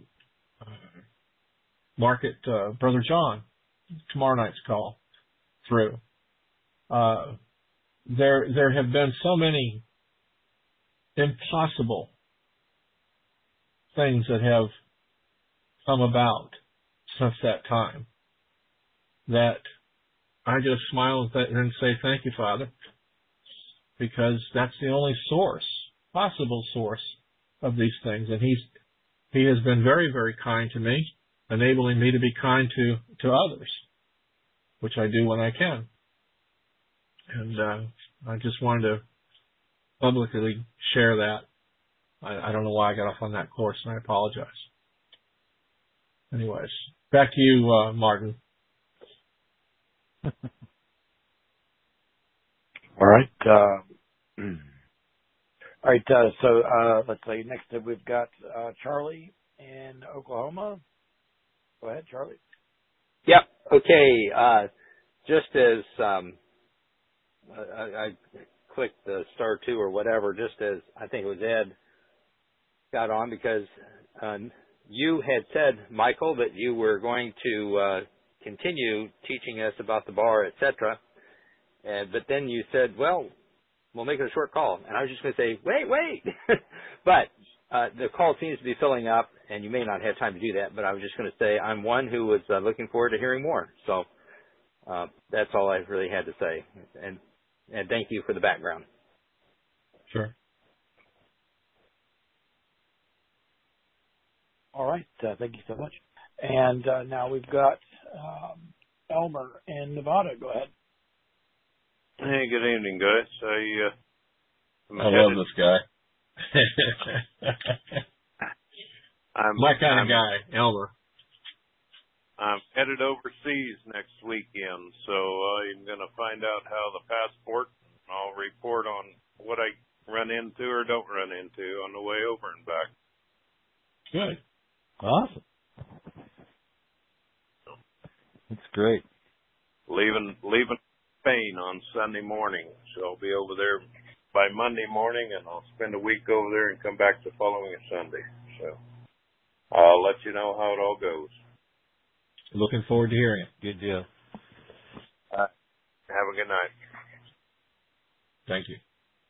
market uh, Brother John tomorrow night's call through. Uh, there, there have been so many impossible things that have come about since that time that I just smile and say, thank you, Father, because that's the only source, possible source of these things. And he's, he has been very, very kind to me, enabling me to be kind to, to others, which I do when I can. And uh, I just wanted to publicly share that. I, I don't know why I got off on that course, and I apologize. Anyways, back to you, uh, Martin. All right. Uh, all right. Uh, so uh, let's see. Next up, we've got uh, Charlie in Oklahoma. Go ahead, Charlie. Yep. Okay. Uh, just as um, I, I clicked the star two or whatever, just as I think it was Ed got on, because uh, you had said, Michael, that you were going to uh, continue teaching us about the bar, et cetera. And, but then you said, well, we'll make it a short call. And I was just going to say, wait, wait. But uh, the call seems to be filling up, and you may not have time to do that. But I was just going to say I'm one who was uh, looking forward to hearing more. So uh, that's all I really had to say. And, and thank you for the background. Sure. All right. Uh, thank you so much. And uh, now we've got um, Elmer in Nevada. Go ahead. Hey, good evening, guys. I, uh, I love this guy. I'm, My kind I'm, of guy, Elmer. I'm headed overseas next weekend, so I'm going to find out how the passport, and I'll report on what I run into or don't run into on the way over and back. Good. Awesome. That's great. Leaving, leaving Spain on Sunday morning, so I'll be over there by Monday morning, and I'll spend a week over there and come back the following Sunday. So I'll let you know how it all goes. Looking forward to hearing it. Good deal. Uh, have a good night. Thank you.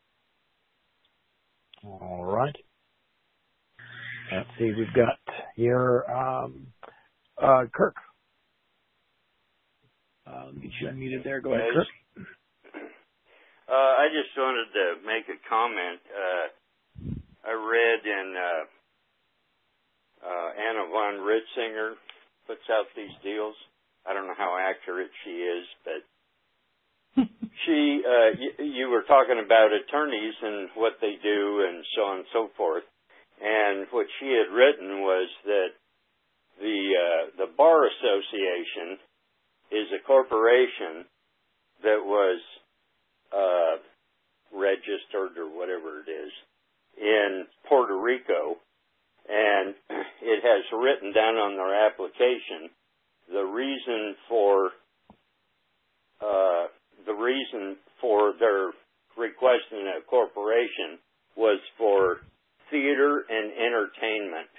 All right. Let's see. We've got here um, uh, Kirk. Uh, let me get you unmuted there. Go ahead, Kirk. Uh, I just wanted to make a comment. Uh, I read in uh, uh, Anna von Ritzinger puts out these deals. I don't know how accurate she is, but she, uh, y- you were talking about attorneys and what they do and so on and so forth. And what she had written was that the uh, the Bar Association is a corporation that was uh, registered or whatever it is in Puerto Rico, and it has written down on their application the reason for uh, the reason for their requesting a corporation was for theater and entertainment.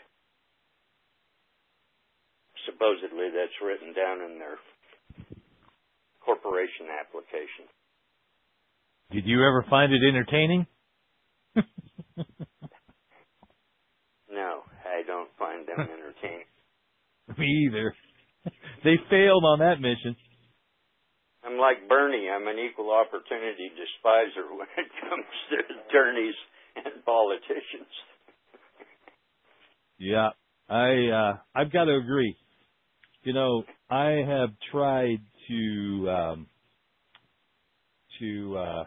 Supposedly that's written down in their corporation application. Did you ever find it entertaining? No, I don't find them entertaining. Me either. They failed on that mission. I'm like Bernie. I'm an equal opportunity despiser when it comes to attorneys and politicians. Yeah, I uh, I've got to agree. You know, I have tried to um, to uh,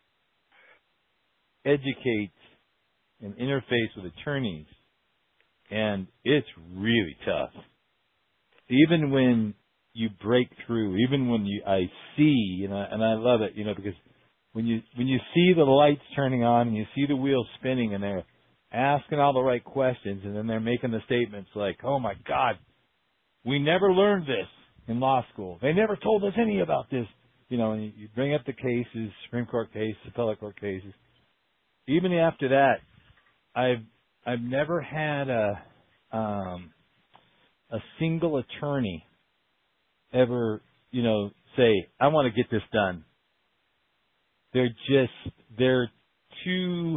educate and interface with attorneys, and it's really tough. Even when you break through. Even when you, I see, you know, and I love it, you know, because when you when you see the lights turning on and you see the wheels spinning and they're asking all the right questions and then they're making the statements like, "Oh my God, we never learned this in law school. They never told us any about this." You know, and you bring up the cases, Supreme Court cases, appellate court cases. Even after that, I've I've never had a um, a single attorney ever, you know, say, "I want to get this done." They're just they're too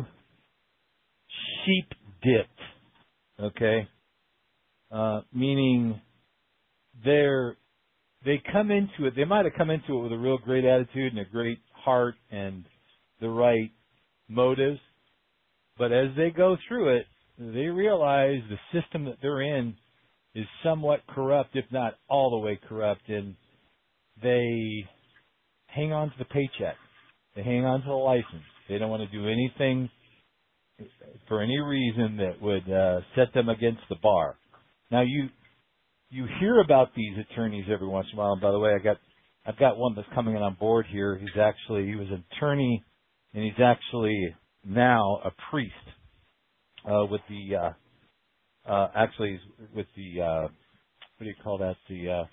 sheep dipped, okay? Uh, meaning they're they come into it. They might have come into it with a real great attitude and a great heart and the right motives, but as they go through it, they realize the system that they're in is somewhat corrupt, if not all the way corrupt, and they hang on to the paycheck. They hang on to the license. They don't want to do anything for any reason that would uh, set them against the bar. Now you you hear about these attorneys every once in a while. And by the way, I got I've got one that's coming in on board here. He's actually he was an attorney, and he's actually now a priest uh, with the uh, uh, actually he's with the uh, what do you call that the uh,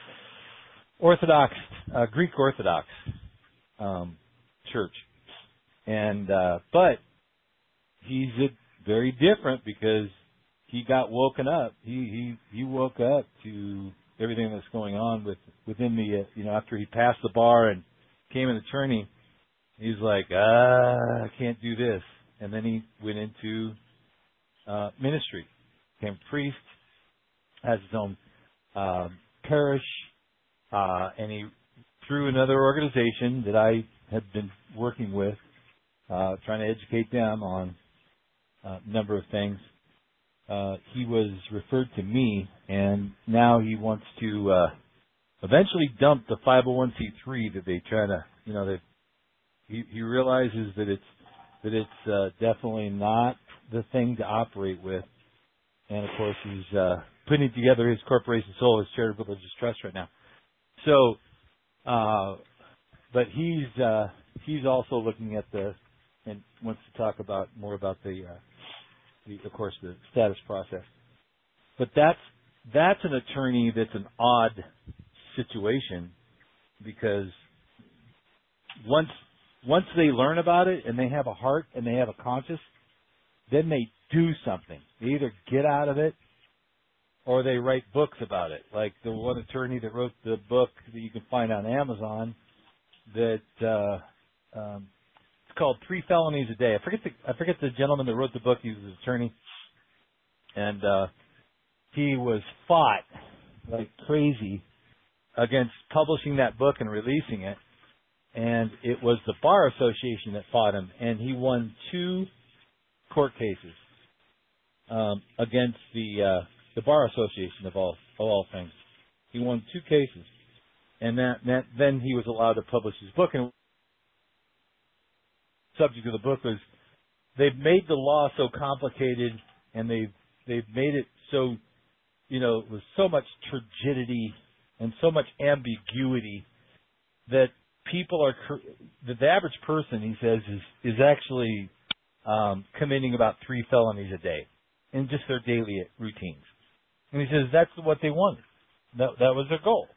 Orthodox uh, Greek Orthodox um, Church, and uh, but he's a, very different because he got woken up. He he he woke up to everything that's going on with within the uh, you know after he passed the bar and became an attorney. He's like, ah, I can't do this, and then he went into uh, ministry, became a priest, has his own uh, parish, uh, and he through another organization that I had been working with, uh, trying to educate them on a number of things. Uh, he was referred to me, and now he wants to uh, eventually dump the five oh one c three that they try to, you know, that he, he realizes that it's that it's uh, definitely not the thing to operate with, and of course he's uh, putting together his corporation soul, his charitable religious trust right now. So, uh, but he's uh, he's also looking at the and wants to talk about more about the. Uh, The, of course, the status process. But that's that's an attorney that's an odd situation because once once they learn about it and they have a heart and they have a conscience, then they do something. They either get out of it or they write books about it. Like the one attorney that wrote the book that you can find on Amazon that uh, um, it's called Three Felonies a Day. I forget the I forget the gentleman that wrote the book. He was an attorney, and uh, he was fought like crazy against publishing that book and releasing it. And it was the Bar Association that fought him, and he won two court cases um, against the uh, the Bar Association of all of all things. He won two cases, and that, that then he was allowed to publish his book. And subject of the book was they've made the law so complicated and they've they've made it so you know with so much turgidity and so much ambiguity that people are that the average person, he says, is is actually um, committing about three felonies a day in just their daily routines. And he says that's what they wanted. That that was their goal.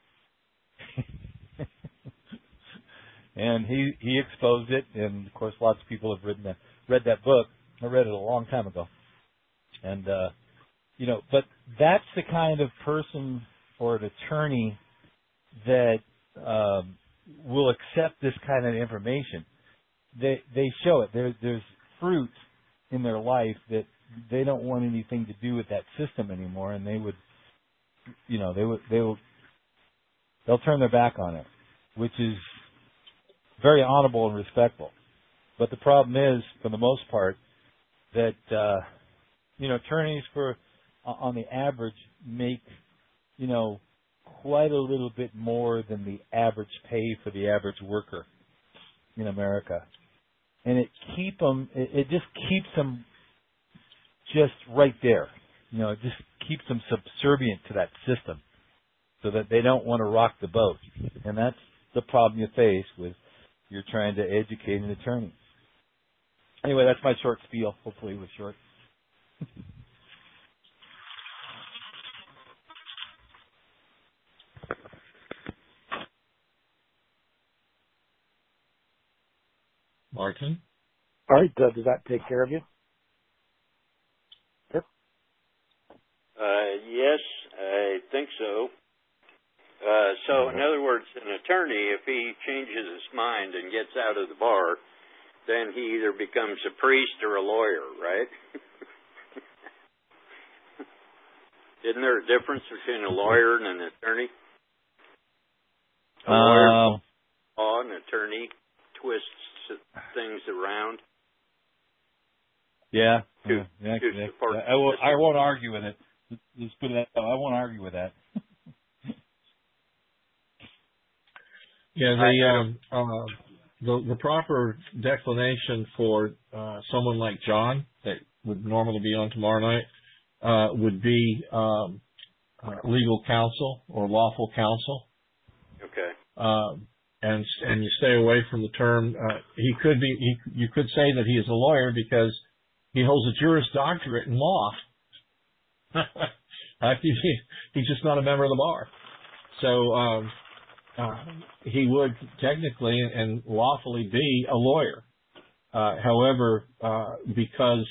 And he, he exposed it, and of course lots of people have written that, read that book. I read it a long time ago. And, uh, you know, but that's the kind of person or an attorney that um, will accept this kind of information. They they show it. There, there's fruit in their life that they don't want anything to do with that system anymore, and they would, you know, they would they will they'll turn their back on it, which is very honorable and respectful. But the problem is, for the most part, that uh, you know attorneys for on the average make you know quite a little bit more than the average pay for the average worker in America, and it keep them. It, it just keeps them just right there. You know, it just keeps them subservient to that system. so that they don't want to rock the boat. And that's the problem you face with you're trying to educate an attorney. Anyway, that's my short spiel. Hopefully it was short. Martin? All right. Uh, does that take care of you? Sure. Uh, yes, I think so. Uh, so, in other words, an attorney, if he changes his mind and gets out of the bar, then he either becomes a priest or a lawyer, right? Isn't there a difference between a lawyer and an attorney? A lawyer, Um, law, an attorney twists things around. yeah. To, yeah, yeah, to yeah. support I, won't, I won't argue with it. Let's put it that way. I won't argue with that. Yeah, the um, uh, the the proper declination for uh, someone like John that would normally be on tomorrow night uh, would be um, uh, legal counsel or lawful counsel. Okay. Um, and and you stay away from the term. Uh, he could be. He, you could say that he is a lawyer because he holds a Juris Doctorate in law. he, he's just not a member of the bar. So. Um, Uh, he would technically and lawfully be a lawyer. Uh, however, uh, because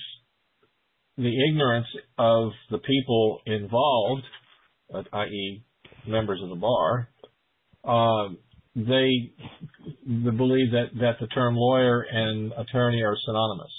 the ignorance of the people involved, uh, that is members of the bar, uh, they, they believe that, that the term lawyer and attorney are synonymous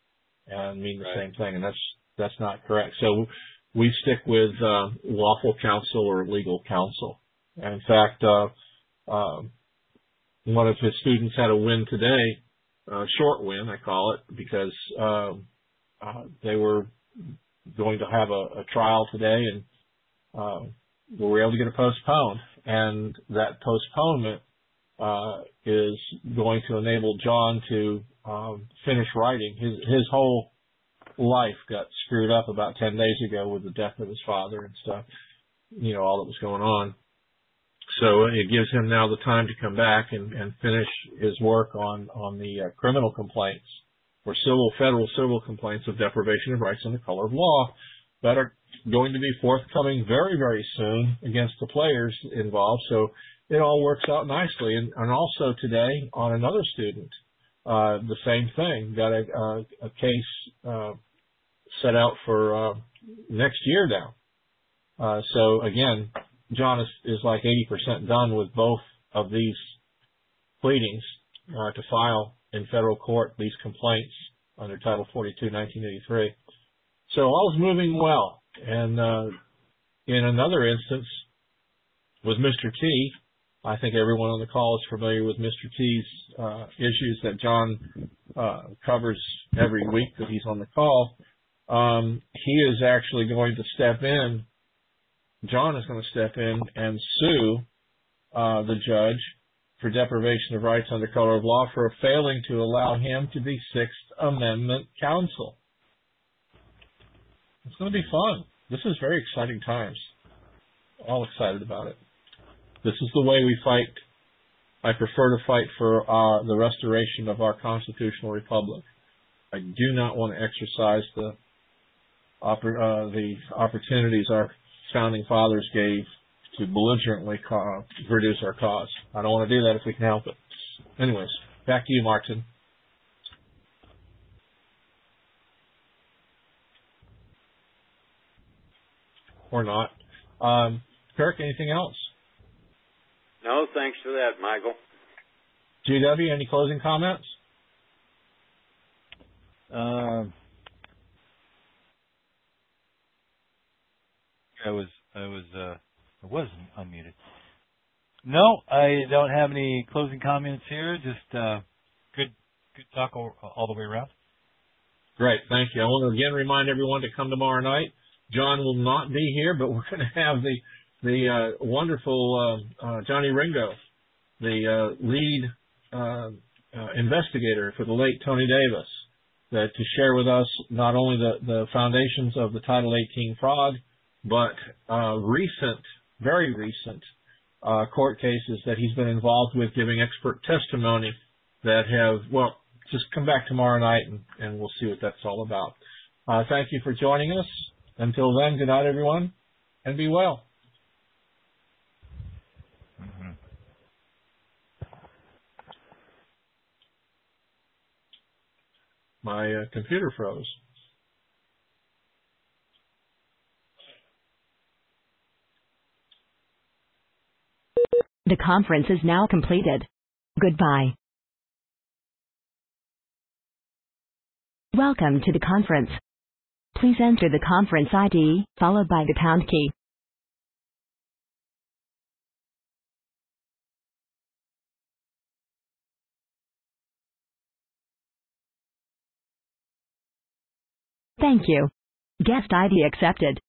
and mean the Right. same thing, and that's that's not correct. So we stick with uh, lawful counsel or legal counsel. And in fact, uh, Um, one of his students had a win today, a short win, I call it, because uh, uh, they were going to have a, a trial today and uh, we were able to get it postponed. And that postponement uh, is going to enable John to um, finish writing. His, his whole life got screwed up about ten days ago with the death of his father and stuff, you know, all that was going on. So it gives him now the time to come back and, and finish his work on, on the uh, criminal complaints or civil, federal civil complaints of deprivation of rights in the color of law that are going to be forthcoming very, very soon against the players involved. So it all works out nicely. And, and also today on another student, uh, the same thing, got a, a, a case uh, set out for uh, next year now. Uh, so again, John is, is like eighty percent done with both of these pleadings uh, to file in federal court these complaints under Title forty-two, nineteen eighty-three. So all's moving well. And uh, in another instance, with Mister T, I think everyone on the call is familiar with Mister T's uh, issues that John uh, covers every week that he's on the call. Um, he is actually going to step in. John is going to step in and sue uh, the judge for deprivation of rights under color of law for failing to allow him to be Sixth Amendment counsel. It's going to be fun. This is very exciting times. All excited about it. This is the way we fight. I prefer to fight for uh, the restoration of our constitutional republic. I do not want to exercise the, oppor- uh, the opportunities our founding fathers gave to belligerently co- produce our cause. I don't want to do that if we can help it. Anyways, back to you, Martin. Or not. Um, Kirk, anything else? No, thanks for that, Michael. G W, any closing comments? Um, I was, I was, uh, I was unmuted. No, I don't have any closing comments here. Just uh, good, good talk all, all the way around. Great, thank you. I want to again remind everyone to come tomorrow night. John will not be here, but we're going to have the the uh, wonderful uh, uh, Johnny Ringo, the uh, lead uh, uh, investigator for the late Tony Davis, that to share with us not only the, the foundations of the Title eighteen fraud, but uh, recent very recent uh, court cases that he's been involved with, giving expert testimony that have, well, just come back tomorrow night and, and we'll see what that's all about. Uh, thank you for joining us. Until then, good night, everyone, and be well. Mm-hmm. My uh, computer froze. The conference is now completed. Goodbye. Welcome to the conference. Please enter the conference I D, followed by the pound key. Thank you. Guest I D accepted.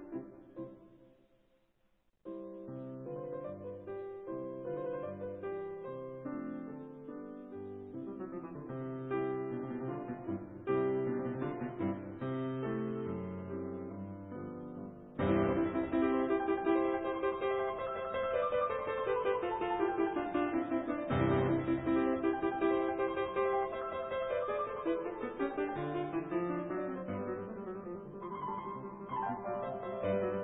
Thank you.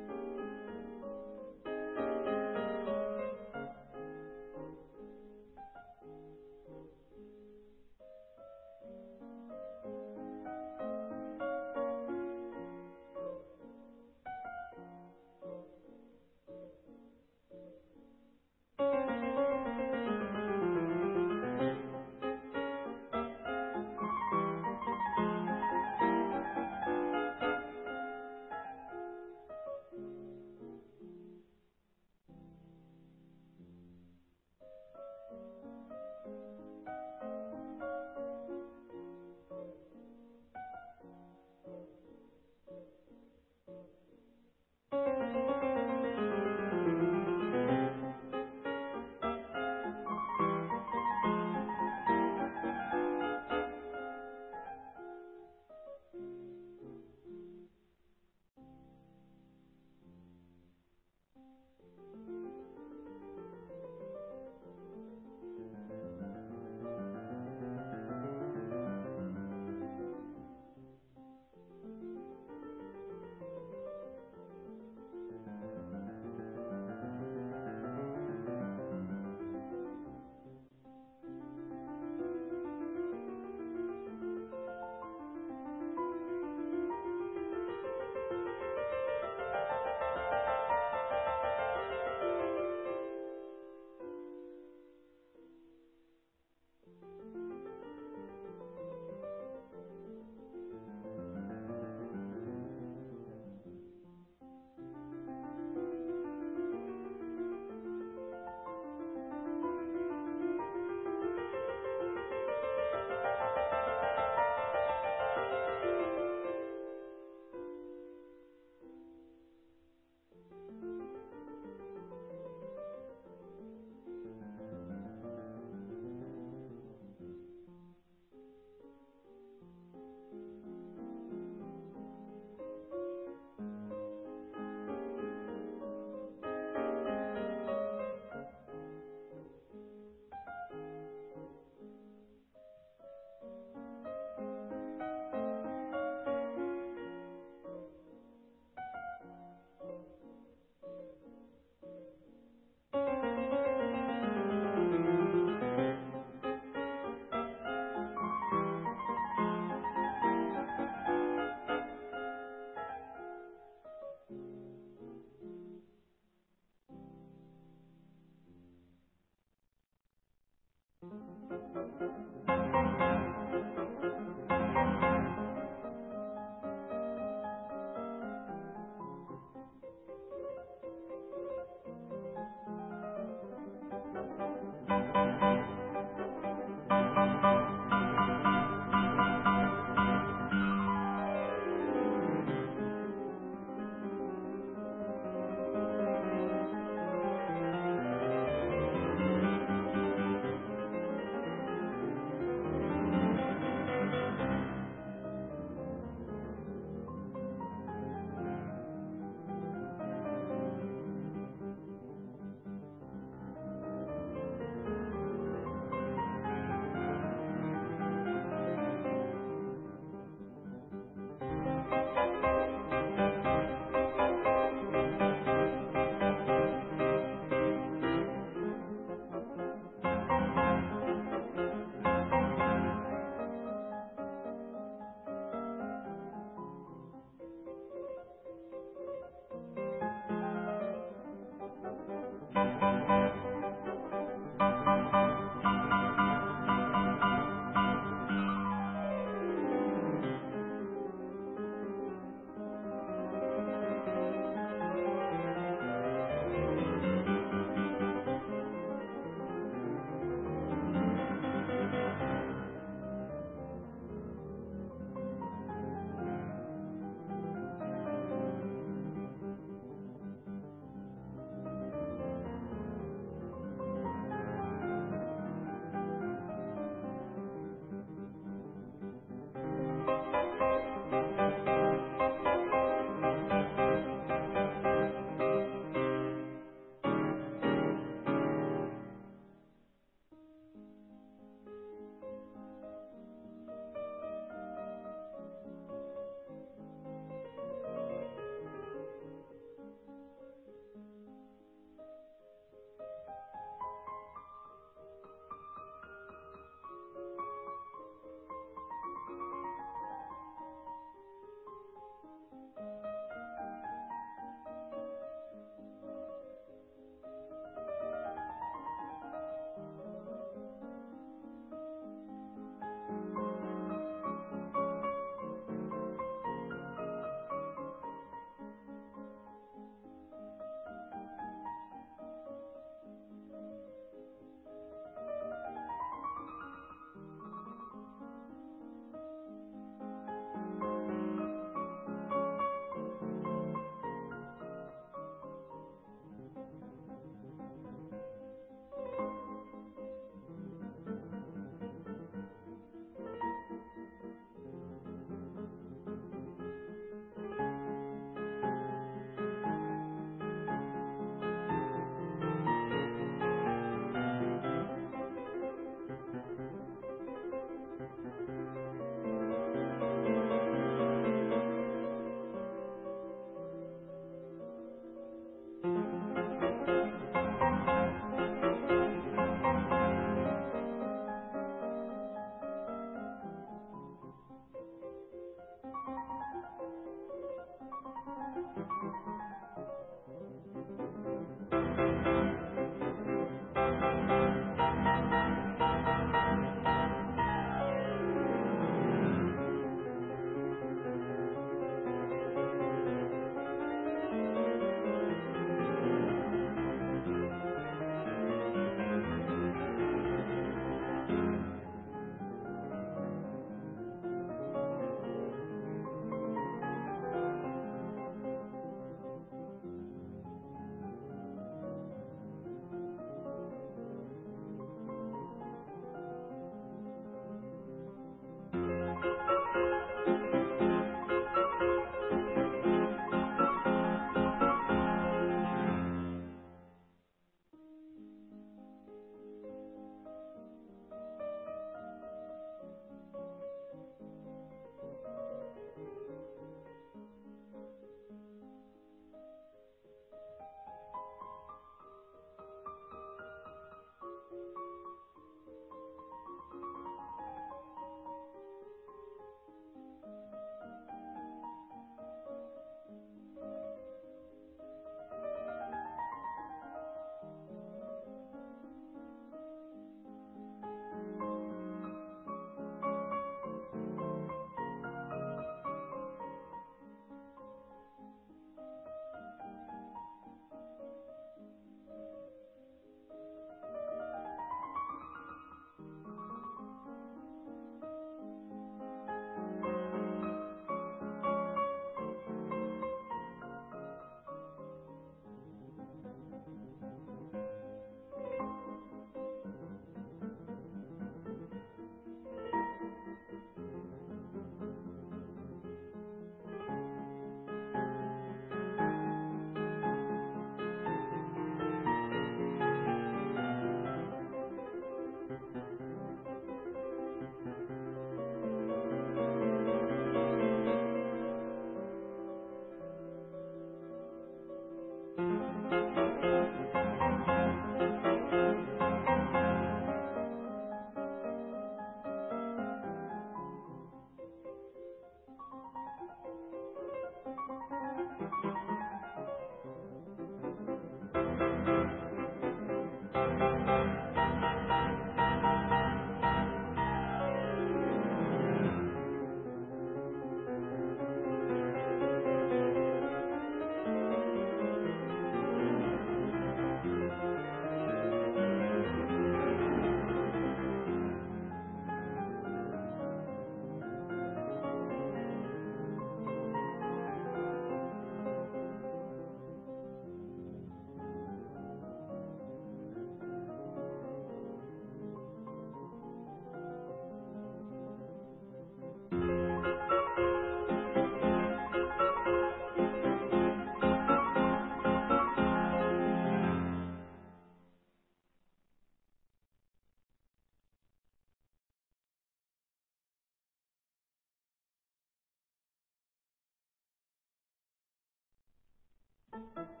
you.